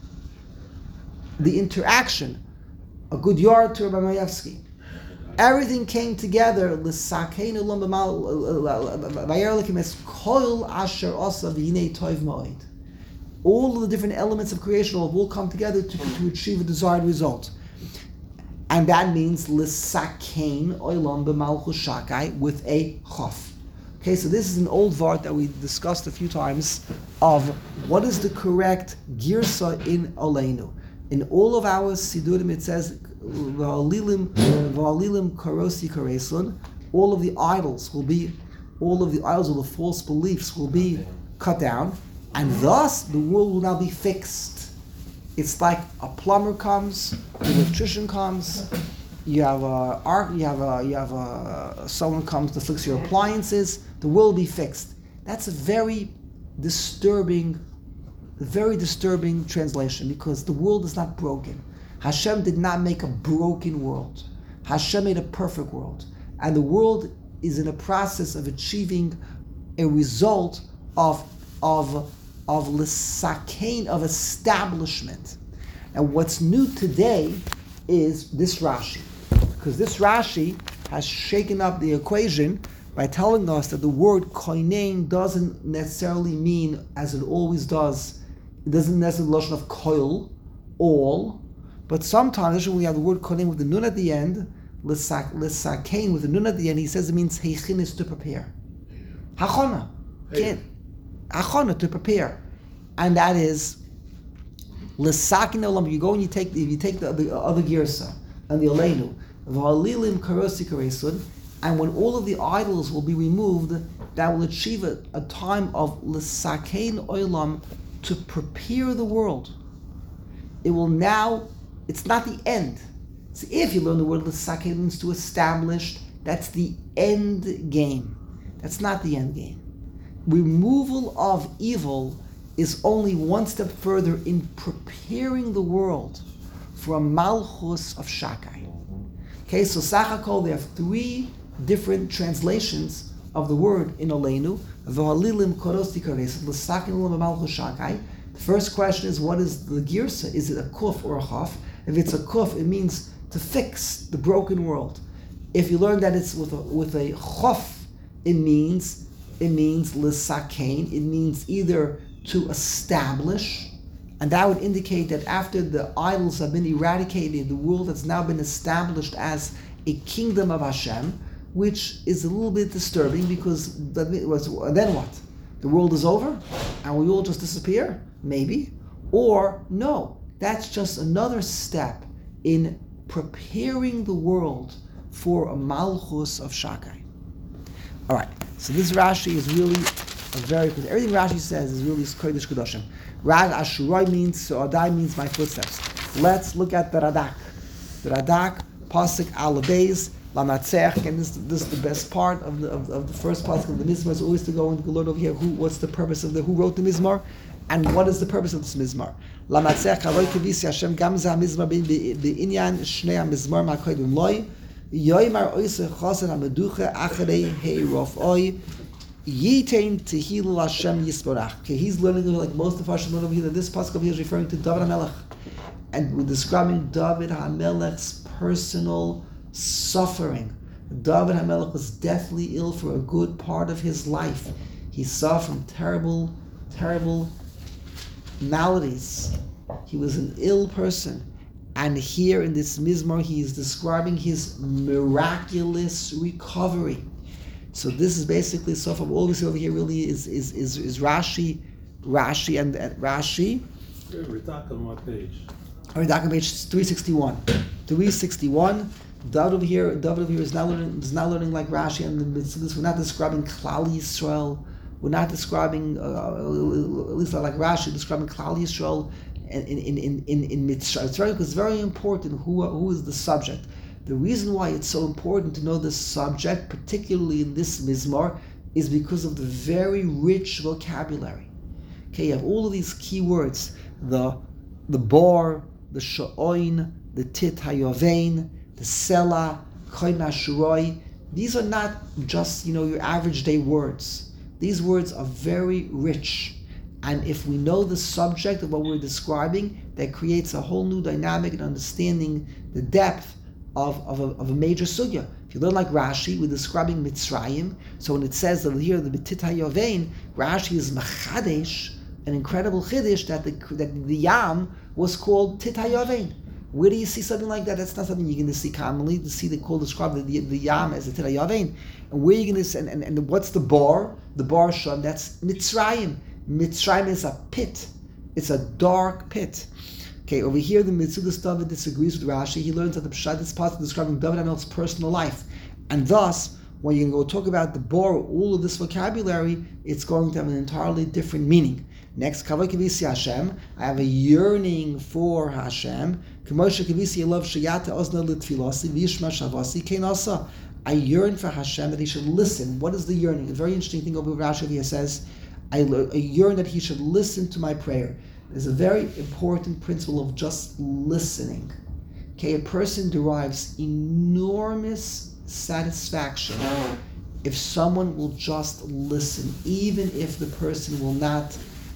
a good yard to Rabbi Mayevsky, everything came together. L'sakein olam vayar Elokim es Kol asher asa v'hinei tov ma'od. All of the different elements of creation will come together to achieve a desired result. And that means L'sakein olam b'malchus shakai with a chaf. Okay, so this is an old vart that we discussed a few times of what is the correct girsa in Oleinu. In all of our sidurim it says v'alilim karosi karesun. All of the idols of the false beliefs will be cut down, and thus the world will now be fixed. It's like a plumber comes, the electrician comes, someone comes to fix your appliances. The world will be fixed. That's a very disturbing translation, because the world is not broken. Hashem did not make a broken world. Hashem made a perfect world, and the world is in a process of achieving a result of l'sakein, of establishment. And what's new today is this Rashi, because this Rashi has shaken up the equation by telling us that the word koinen doesn't necessarily mean, as it always does, it doesn't necessarily lashon of koil, all, but sometimes when we have the word koinen with the nun at the end, l'sakein with the nun at the end, he says it means heichin is to prepare. Hachona, Achana, to prepare, and that is l'sakein olam. You go and you take the other girsa and the Oleinu, v'halilim karosi karesun, and when all of the idols will be removed, that will achieve a time of l'sakein olam, to prepare the world. It will now. It's not the end. So if you learn the word l'sakein means to establish, that's the end game. That's not the end game. Removal of evil is only one step further in preparing the world for a malchus of shakai. Okay, so Sachakol, there are three different translations of the word in Oleinu. The first question is, what is the girsa? Is it a kuf or a chaf? If it's a kuf, it means to fix the broken world. If you learn that it's with a chaf, it means it means lisakein. It means either to establish, and that would indicate that after the idols have been eradicated, the world has now been established as a kingdom of Hashem, which is a little bit disturbing because then what? The world is over and we all just disappear? Maybe. Or no, that's just another step in preparing the world for a malchus of Shakai. All right, so this Rashi is really a very good. Everything Rashi says is really Kodesh Kedoshim. Rag Ashurai means, Adai means my footsteps. Let's look at the Radak. The Radak, Pasuk Alabeis, Lamatzech, and this is the best part of the first pasuk of the Mizmar, is always to go into the Lord over here. What's the purpose of who wrote the Mizmar, and what is the purpose of this Mizmar? Lamatzech Havoi Kivisi Hashem Gamza Mizmar Beinyan Shnei Mizmar Makodim Loi Yoymar Oise Chosen Hameducha Acharei Heirofoi Yitain Tehilul Hashem Yisborach. Okay, he's learning like most of us should learn over here that this pasuk over here is referring to David HaMelech, and we're describing David HaMelech's personal suffering. David HaMelech was deathly ill for a good part of his life. He suffered from terrible, terrible maladies. He was an ill person. And here in this Mizmor, he is describing his miraculous recovery. So this is basically, so from all we see over here really is Rashi and Rashi. We're talking on what page? Radak on page 361. 361. David over here is now learning like Rashi and the Mitzvahs. We're not describing Klal Yisrael. We're not describing, at least like Rashi, describing Klal Yisrael in Mitzvah. It's very important who is the subject. The reason why it's so important to know this subject, particularly in this Mizmar, is because of the very rich vocabulary. Okay, you have all of these key words: the bar, the sha'oin, the tit hayovein, the Sela, Koin Ashuroi. These are not just, your average day words. These words are very rich. And if we know the subject of what we're describing, that creates a whole new dynamic and understanding the depth of a major sugya. If you learn like Rashi, we're describing Mitzrayim. So when it says over here, the Betit HaYovein, Rashi is Machadesh, an incredible Chiddush that the Yam was called Tit HaYovein. Where do you see something like that? That's not something you're going to see commonly. To see describe the Yam as a Tit HaYovein. And where are you going to see, and what's the bar? The bar shon, that's Mitzrayim. Mitzrayim is a pit. It's a dark pit. Okay, over here the Mitzudas David disagrees with Rashi. He learns that the Pshat is part of describing David HaMelech's personal life. And thus, when you go talk about the bar, all of this vocabulary, it's going to have an entirely different meaning. Next, Kavod Kivisi Hashem. I have a yearning for Hashem. K'moshe Kivisi Elav Sheyata Ozna L'Tfilasi V'Yishma Shavasi Keinasa. I yearn for Hashem that He should listen. What is the yearning? A very interesting thing over Rashi here says, I yearn that He should listen to my prayer. There's a very important principle of just listening. Okay, a person derives enormous satisfaction if someone will just listen, even if the person will not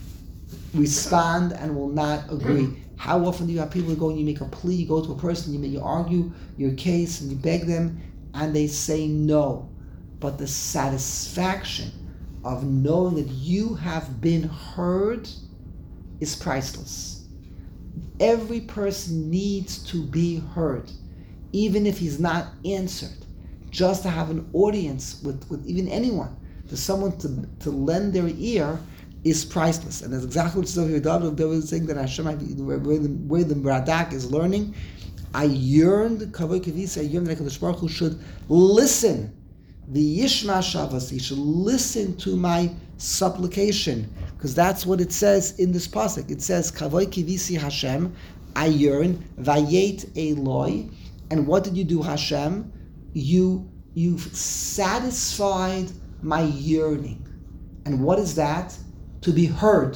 respond and will not agree. How often do you have people who go and you make a plea, you go to a person, you argue your case and you beg them, and they say no. But the satisfaction of knowing that you have been heard is priceless. Every person needs to be heard, even if he's not answered. Just to have an audience with even anyone, to someone to lend their ear, is priceless. And that's exactly what Zohar David was saying, that Hashem, where the Radak is learning, I yearned, Kavod Kivisi, I yearned that HaKadosh Baruch Hu should listen. The Yishma Shavasi should listen to my supplication, because that's what it says in this pasuk. It says, Kavod Kivisi Hashem, I yearn, Vayet Eloi, and what did you do, Hashem? You've satisfied my yearning. And what is that? To be heard.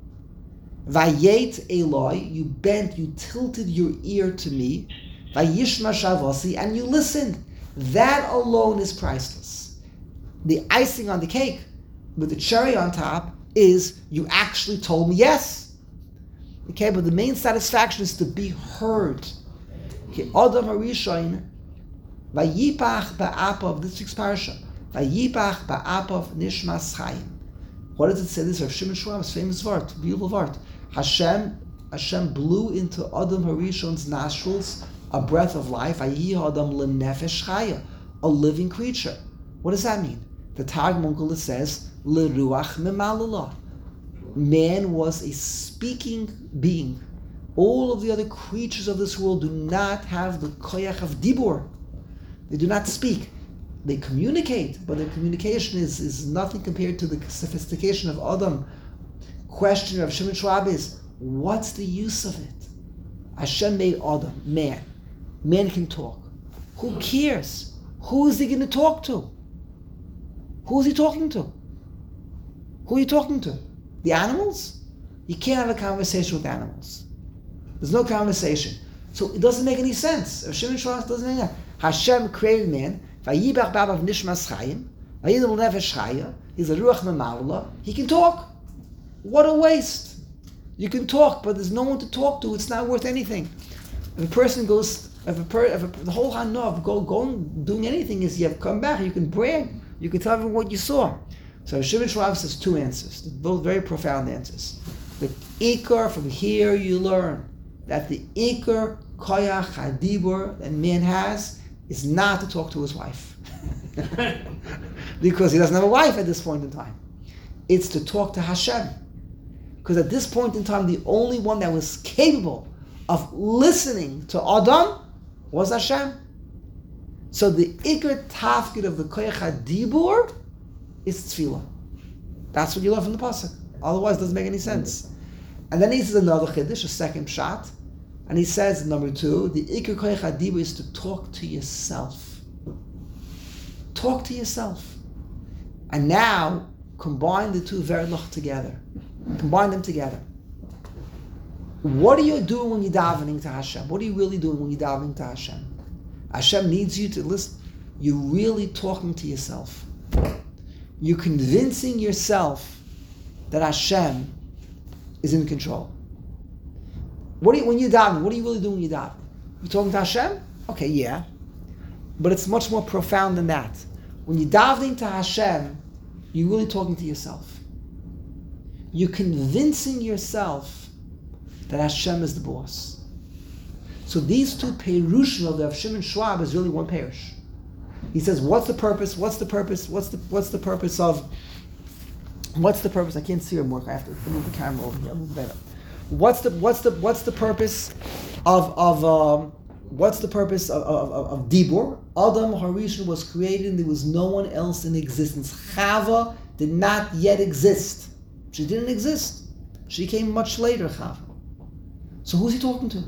Vayet Eloi, you tilted your ear to me. Vayishma Shavasi, and you listened. That alone is priceless. The icing on the cake, with the cherry on top, is you actually told me yes. Okay, but the main satisfaction is to be heard. Okay, Adam Harishon, Vayipach ba'apa of this week's parasha, Vayibach ba'apav nishmas chayim. What does it say? This is Rav Shimon Schwab's famous word, beautiful word. Hashem blew into Adam Harishon's nostrils a breath of life. Vayihi Adam lenefesh chaya, a living creature. What does that mean? The Targum Onkelos says leruach memalalah. Man was a speaking being. All of the other creatures of this world do not have the koyach of dibur. They do not speak. They communicate, but their communication is nothing compared to the sophistication of Adam. Question of Shimon Schwab is, what's the use of it? Hashem made Adam, man. Man can talk. Who cares? Who is he going to talk to? Who is he talking to? Who are you talking to? The animals? You can't have a conversation with animals. There's no conversation. So it doesn't make any sense. Shimon Schwab doesn't make any sense. Hashem created man. Vayibach ba'apav nishmas chayim. Vayidam lenefesh chaya. He's a ruach memalalah. He can talk. What a waste. You can talk, but there's no one to talk to. It's not worth anything. If a person goes, the whole hana of going doing anything is you have come back. You can brag. You can tell everyone what you saw. So Shimon Schwab says two answers, both very profound answers. The ikar, from here you learn that the ikar koyach hadibur that man has is not to talk to his wife. Because he doesn't have a wife at this point in time. It's to talk to Hashem. Because at this point in time, the only one that was capable of listening to Adam was Hashem. So the ikar tafkid of the koyach hadibur is tefillah. That's what you learn from the pasuk. Otherwise, it doesn't make any sense. And then he says another chiddush, a second shot, and he says, number 2, the ikar koyach hadibur is to talk to yourself. Talk to yourself. And now, combine the two verloch together. Combine them together. What are you doing when you're davening to Hashem? What are you really doing when you're davening to Hashem? Hashem needs you to listen. You're really talking to yourself. You're convincing yourself that Hashem is in control. When you're davening, what are you really doing when you're davening? You're talking to Hashem? Okay, yeah. But it's much more profound than that. When you're davening to Hashem, you're really talking to yourself. You're convincing yourself that Hashem is the boss. So these two perushim of the Rav Shimon Schwab is really one perush. He says, what's the purpose? What's the purpose? What's the purpose of? What's the purpose? I can't see her more. I have to move the camera over here. I'll move better. What's the purpose of what's the purpose of Dibur? Adam Harishon was created and there was no one else in existence. Chava did not yet exist. She didn't exist. She came much later, Chava. So who's he talking to?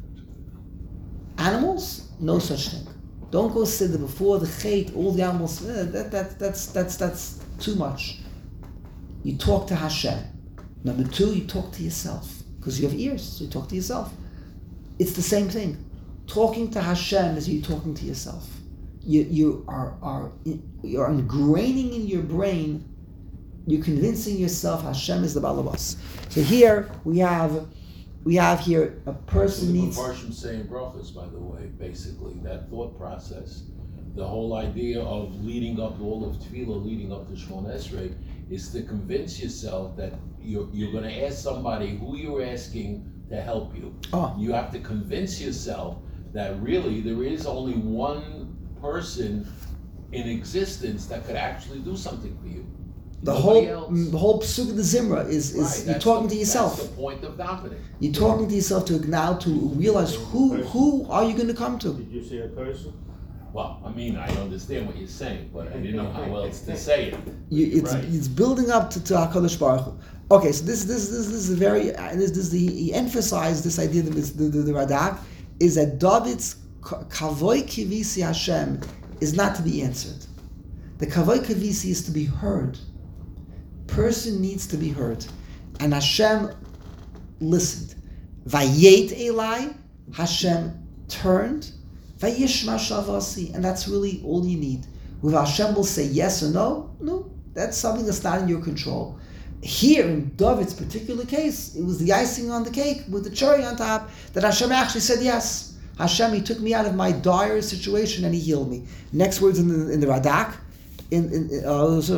Animals? No such thing. Don't go sit there before the chait, all the animals. That's too much. You talk to Hashem. Number 2, you talk to yourself. Because you have ears, so you talk to yourself. It's the same thing. Talking to Hashem is you talking to yourself. You are ingraining in your brain, you're convincing yourself Hashem is the balabas. So here we have here a person needs. Parshim saying brachos, by the way, basically that thought process, the whole idea of leading up all of tefillah, leading up to Shmona Esrei, is to convince yourself that you're going to ask somebody who you're asking to help you. Oh. You have to convince yourself that really there is only one person in existence that could actually do something for you. The Nobody whole else. psuk of the Zimra is Right, you're talking to yourself. That's the point of davening. You're talking to yourself to now to realize who are you going to come to. Did you see a person? Well, I mean, I understand what you're saying, but I didn't know how else to say it. It's building up to HaKadosh Baruch Hu. Okay, so this is a very he emphasized this idea that the Radak is that David's kavoi kivisi Hashem is not to be answered. The kavoi kivisi is to be heard. Person needs to be heard, and Hashem listened. Vayet Elai, Hashem turned. Vayishma shavasi, and that's really all you need. With Hashem will say yes or no. No, that's something that's not in your control. Here in David's particular case, it was the icing on the cake with the cherry on top that Hashem actually said yes. Hashem, He took me out of my dire situation and He healed me. Next words in the Radak I'm sorry,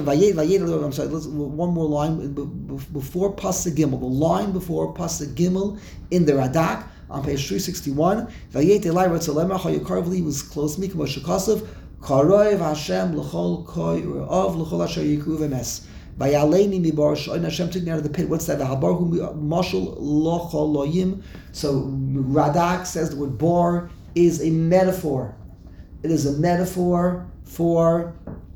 one more line before Pasuk Gimel. The line before Pasuk Gimel in the Radak on page 361. Vayet Elai Ratzalema Chayakarvli was close me Moshe Kasav Karoiv Hashem L'chol Koi Rav L'chol Asher Yikru V'Mes. Vayaleini Mibar Shoin Hashem took me out of the pit. What's that? V'Habarhu Mashal L'chol Loyim. So Radak says the word bar is a metaphor. It is a metaphor for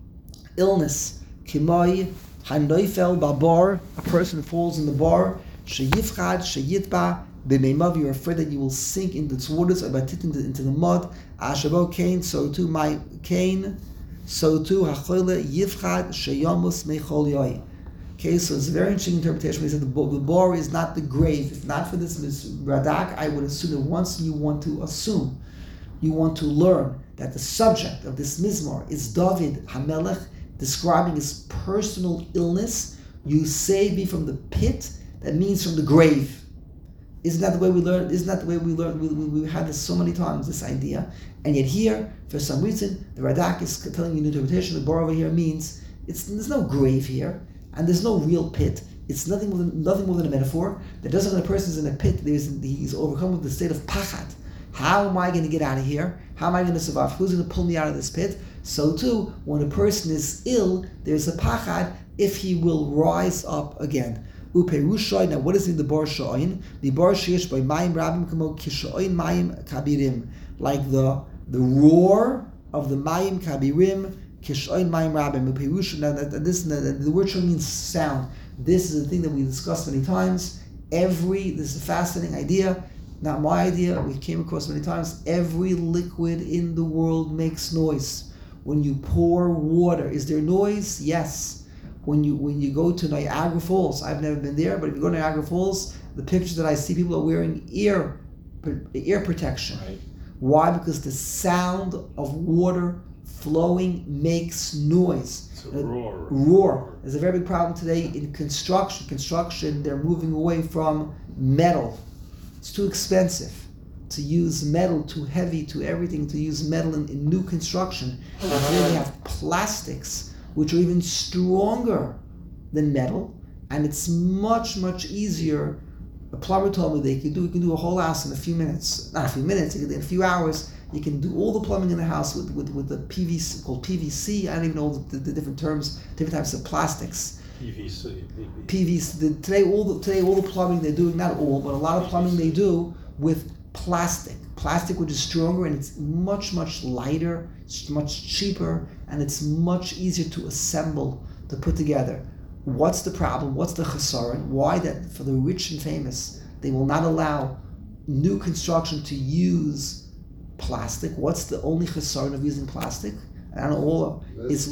illness. Kimai hanoifel babar, a person falls in the bar. Sheyifchad sheyitba b'meimav. You're afraid that you will sink into its waters, abatit into the mud. Ashabo kain, so too my kain, so too hachoyle yifchad sheyamus meichol yoy. Okay, so it's a very interesting interpretation. We said the bar is not the grave. If not for this Radak, I would assume that once you want to assume, you want to learn that the subject of this Mizmor is David HaMelech describing his personal illness. You save me from the pit. That means from the grave. Isn't that the way we learn? Isn't that the way we learn? We had this so many times, this idea. And yet here, for some reason, the Radak is telling you an interpretation. The bar over here means there's no grave here, and there's no real pit. It's nothing more than a metaphor. That doesn't mean a person's in a pit. He's overcome with the state of pachad. How am I going to get out of here? How am I going to survive? Who's going to pull me out of this pit? So too, when a person is ill, there's a pachad if he will rise up again. Uperushay. Now, what is in the bar sha'in? The bar sheyesh by mayim rabim kamo kishayin mayim kabirim, like the roar of the mayim kabirim, kishayin mayim rabim. Uperushay. Now, the word sha'in means sound. This is a thing that we discussed many times. This is a fascinating idea. Not my idea, we came across many times. Every liquid in the world makes noise. When you pour water, is there noise? Yes. When you go to Niagara Falls, I've never been there, but if you go to Niagara Falls, the pictures that I see, people are wearing ear protection. Right. Why? Because the sound of water flowing makes noise. It's a roar. Roar. There's a very big problem today in construction. Construction, they're moving away from metal. It's too expensive to use metal, too heavy, to everything, to use metal in new construction. And today they have plastics, which are even stronger than metal, and it's much, much easier. A plumber told me you can do a whole house in a few minutes. Not a few minutes, in a few hours. You can do all the plumbing in the house with the PVC, called PVC. I don't even know the different terms, different types of plastics. PVC. Today all the plumbing they're doing, not all, but a lot of plumbing they do with plastic which is stronger, and it's much, much lighter, it's much cheaper, and it's much easier to assemble, to put together. What's the problem? What's the chasaron? Why that for the rich and famous they will not allow new construction to use plastic? What's the only chasaron of using plastic? I don't know, all is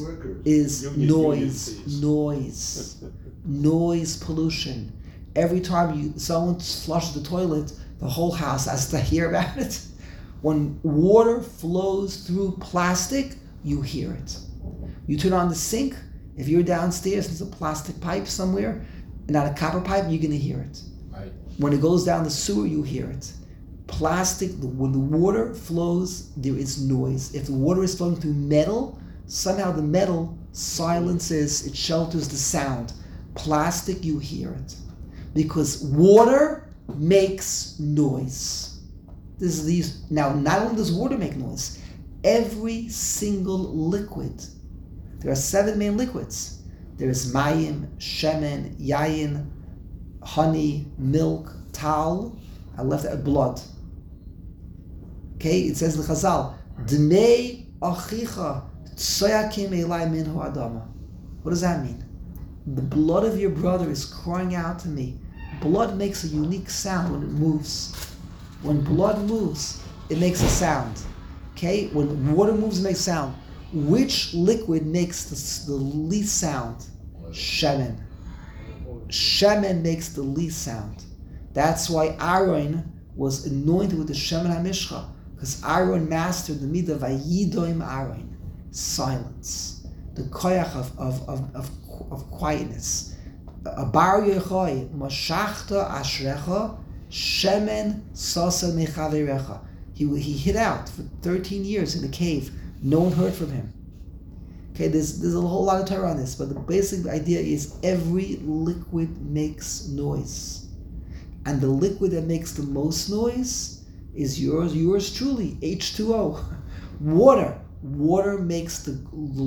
noise pollution. Every time someone flushes the toilet, the whole house has to hear about it. When water flows through plastic, you hear it. You turn on the sink, if you're downstairs, there's a plastic pipe somewhere, and not a copper pipe, you're going to hear it. Right. When it goes down the sewer, you hear it. Plastic, when the water flows, there is noise. If the water is flowing through metal, somehow the metal silences, it shelters the sound. Plastic, you hear it. Because water makes noise. Now, not only does water make noise, every single liquid, there are 7 main liquids. There is mayim, shemen, yayin, honey, milk, tal. I left out blood. Okay, it says in Chazal, Dnei achicha tsoyakim elai minhu adama. What does that mean? The blood of your brother is crying out to me. Blood makes a unique sound when it moves. When blood moves, it makes a sound. Okay, when water moves, it makes sound. Which liquid makes the least sound? Shemen. Shemen makes the least sound. That's why Aaron was anointed with the Shemen HaMishcha, because Aaron mastered the midah vayidoim Aaron, silence, the koyach of quietness. Abar Yechoy mashachta ashrecha shemen sasa mechaverecha. He hid out for 13 years in the cave. No one heard from him. Okay, there's a whole lot of Torah on this, but the basic idea is every liquid makes noise. And the liquid that makes the most noise is yours truly, H2O. Water makes the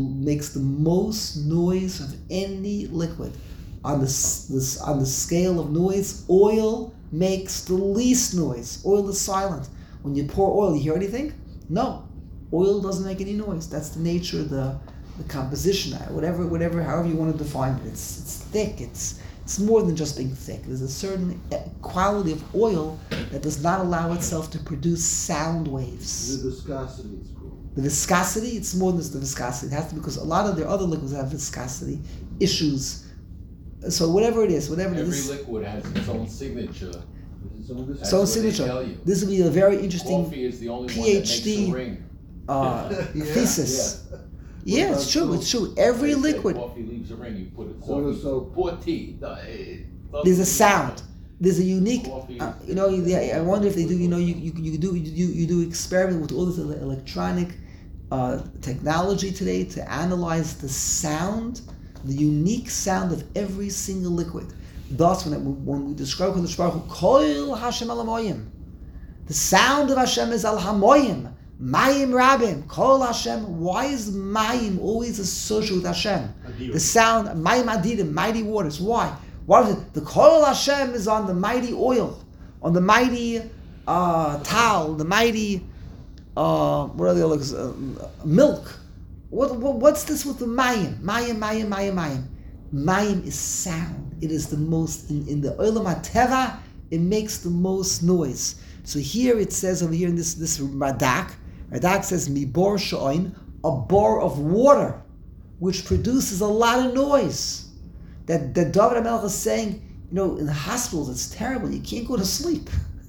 most noise of any liquid. On the scale of noise, oil makes the least noise. Oil is silent. When you pour oil, you hear anything? No. Oil doesn't make any noise. That's the nature of the composition, whatever, however you want to define it. It's thick. It's more than just being thick. There's a certain quality of oil that does not allow itself to produce sound waves. The viscosity is cool. The viscosity, it's more than just the viscosity. It has to, because a lot of their other liquids have viscosity issues. So whatever it is. Every liquid has its own signature. Its own signature. This will be a very interesting Coffee is the only PhD one that makes a ring. thesis. Yeah. Yeah, it's true. It's true. Every liquid, Coffee leaves a ring. You put it. So Pour tea. there's a sound. There's a unique. Coffee. I wonder if they do. You do experiment with all this electronic technology today to analyze the sound, the unique sound of every single liquid. Thus, when we describe Kodesh Baruch Hu, Kol Hashem al Hamoyim, the sound of Hashem is al Hamoyim, Mayim Rabim, Kol Hashem. Why is Mayim always associated with Hashem? The sound, Mayim Adidim, mighty waters. Why? Why is it? The Kol Hashem is on the mighty oil, on the mighty tal, the mighty what are the others? Milk. What's this with the Mayim? Mayim. Mayim is sound. It is the most, in the Olam HaTeva, it makes the most noise. So here it says over here in this Radak says, Mibor Sha'oin, a bore of water, which produces a lot of noise. That David HaMelech is saying, in the hospitals, it's terrible. You can't go to sleep.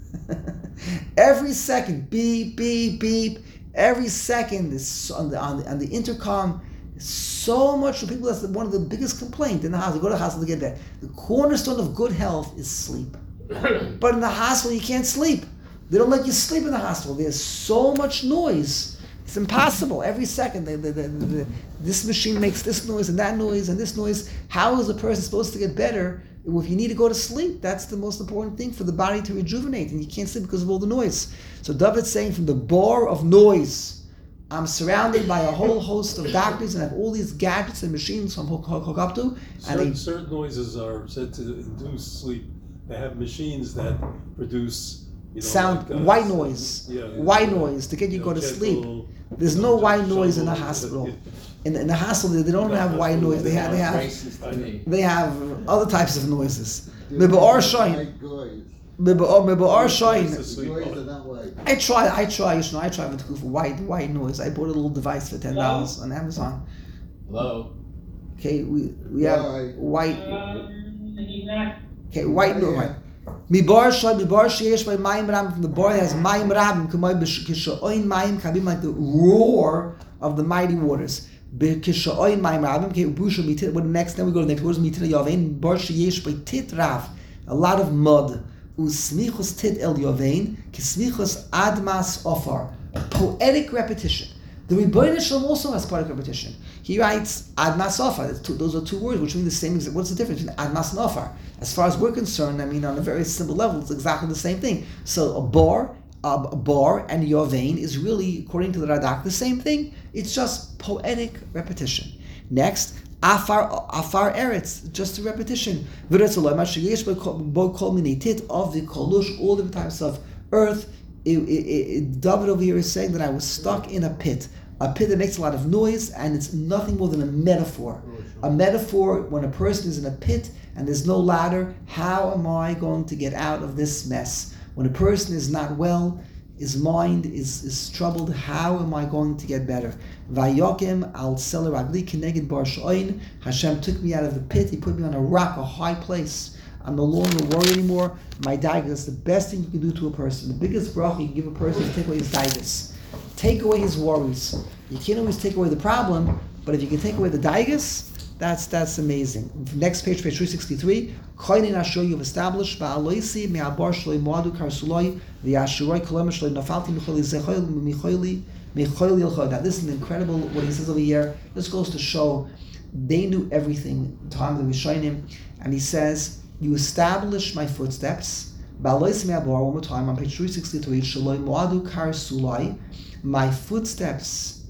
Every second, beep, beep, beep. Every second is on the intercom. So much for people. That's one of the biggest complaints in the hospital. You go to the hospital to get that. The cornerstone of good health is sleep. But in the hospital, you can't sleep. They don't let you sleep in the hospital. There's so much noise. It's impossible. Every second, this machine makes this noise and that noise and this noise. How is a person supposed to get better? If you need to go to sleep, that's the most important thing for the body to rejuvenate, and you can't sleep because of all the noise. So David's saying, from the bore of noise, I'm surrounded by a whole host of doctors and have all these gadgets and machines I'm hook up to. Certain noises are said to induce sleep. They have machines that produce sound, white noise. White noise to get you to go to sleep. There's no white noise in the hospital. In the hospital, they don't have white noise. They have other types of noises. I try with white noise. I bought a little device for $10 on Amazon. Hello. Okay, we have white. Okay, white noise. Mibar sheyesh by mayim rabim, from the bar that has mayim rabim, kishoin mayim kabim, like the roar of the mighty waters. Kishoin mayim rabim. Okay, busha mitit. What next? Then we go to the next. What is mitit yavein? Bar sheyesh by tit rav, a lot of mud. Usmichus tit el yavein, kismichus admas ofar. Poetic repetition. The Rebbeinu Shalom also has poetic repetition. He writes admas ofar. Those are two words which mean the same. What's the difference between admas and ofar? As far as we're concerned, on a very simple level, it's exactly the same thing. So a bar and yavein is really, according to the Radak, the same thing. It's just poetic repetition. Next, afar eretz, just a repetition. Of the kolush, all the types of earth. David over here is saying that I was stuck in a pit that makes a lot of noise, and it's nothing more than a metaphor. A metaphor when a person is in a pit and there's no ladder. How am I going to get out of this mess? When a person is not well, his mind is troubled. How am I going to get better? Vayokim al seler agli kineged bar shoin. Hashem took me out of the pit. He put me on a rock, a high place. I'm no longer worried anymore. My daigas, that's the best thing you can do to a person. The biggest bracha you can give a person is take away his daigas. Take away his worries. You can't always take away the problem, but if you can take away the daigas, that's amazing. Next page 363. Koinin Ashur, you've established Ba'aloisi me'abar shloi moadu karsuloi v'ashuroi kolem shloi nafalti micholi zechoil micholi Now this is incredible what he says over here. This goes to show they knew everything, time of the Rishonim, and he says, you establish my footsteps. One more time on page 363, my footsteps,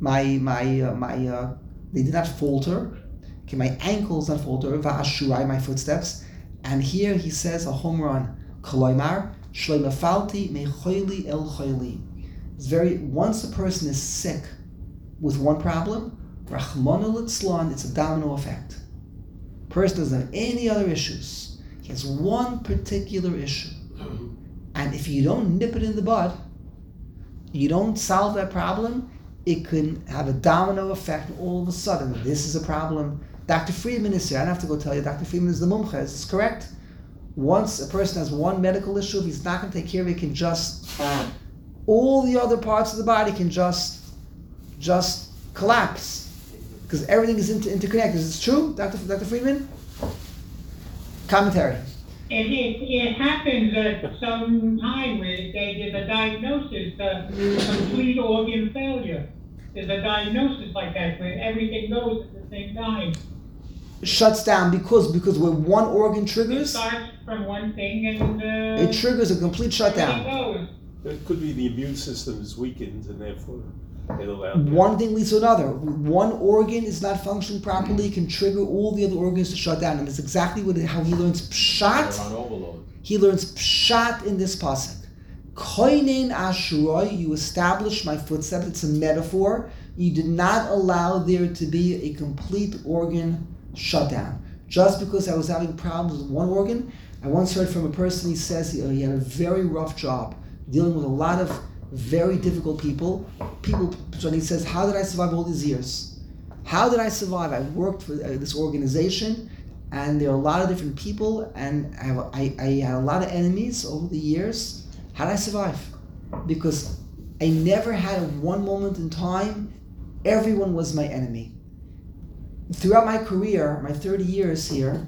they did not falter. Okay, my ankles not falter. Va'ashurai, my footsteps. And here he says a home run. Koloimar shleimafalti mechoili el choili. It's once a person is sick with one problem, Rachmana litzlan, it's a domino effect. Person doesn't have any other issues. He has one particular issue. And if you don't nip it in the bud, you don't solve that problem, it can have a domino effect. All of a sudden, this is a problem. Dr. Friedman is here. I don't have to go tell you. Dr. Friedman is the mumcha. Is this correct? Once a person has one medical issue, if he's not going to take care of it, he can just all the other parts of the body can just collapse because everything is interconnected. Is this true, Dr. Friedman? Commentary. It happens at some time where they give a diagnosis of complete organ failure. There's a diagnosis like that where everything goes at the same time. Shuts down because when one organ It triggers, starts from one thing and it triggers a complete shutdown. everything goes. It could be the immune system is weakened and therefore it allows. One thing leads to another. One organ is not functioning properly, it can trigger all the other organs to shut down. And that's exactly how he learns pshat. They're on overload. He learns pshat in this pasuk. Koinen ashurai, you establish my footsteps. It's a metaphor. You did not allow there to be a complete organ shutdown. Just because I was having problems with one organ, I once heard from a person, he says he had a very rough job, dealing with a lot of very difficult people. So he says, how did I survive all these years? How did I survive? I worked for this organization, and there are a lot of different people, and I had a lot of enemies over the years. How did I survive? Because I never had one moment in time, everyone was my enemy. Throughout my career, my 30 years here,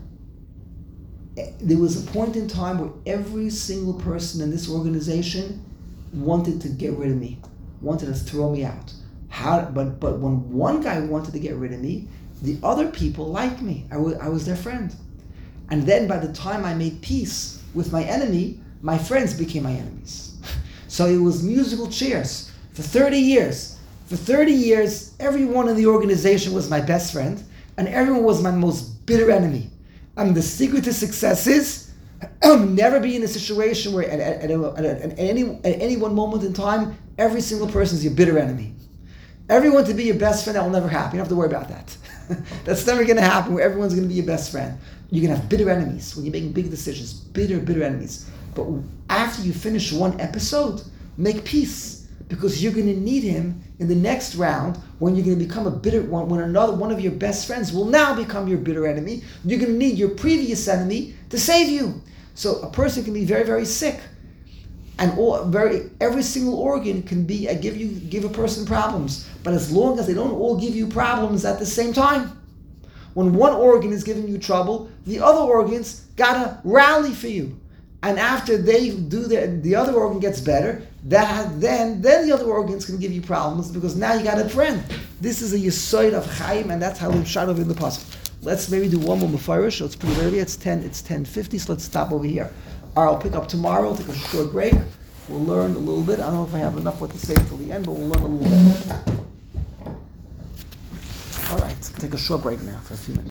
there was a point in time where every single person in this organization wanted to get rid of me, wanted to throw me out. But when one guy wanted to get rid of me, the other people liked me. I was their friend. And then by the time I made peace with my enemy, my friends became my enemies. So it was musical chairs for 30 years. For 30 years, everyone in the organization was my best friend, and everyone was my most bitter enemy. The secret to success is never be in a situation where at any one moment in time, every single person is your bitter enemy. Everyone to be your best friend, that will never happen. You don't have to worry about that. That's never going to happen where everyone's going to be your best friend. You're going to have bitter enemies when you're making big decisions. Bitter enemies. But after you finish one episode, make peace, because you're going to need him in the next round when you're going to become a bitter one, when another one of your best friends will now become your bitter enemy. You're going to need your previous enemy to save you. So a person can be very, very sick, and every single organ can be give a person problems. But as long as they don't all give you problems at the same time, when one organ is giving you trouble, the other organs gotta rally for you. And after they do the other organ gets better, then the other organs can give you problems, because now you got a friend. This is a yesod of Chaim, and that's how we shot over in the pasuk. Let's maybe do one more mefarish. So it's pretty early. It's 10:50. So let's stop over here. All right, I'll pick up tomorrow. We'll take a short break. We'll learn a little bit. I don't know if I have enough what to say until the end, but we'll learn a little bit. All right, take a short break now for a few minutes.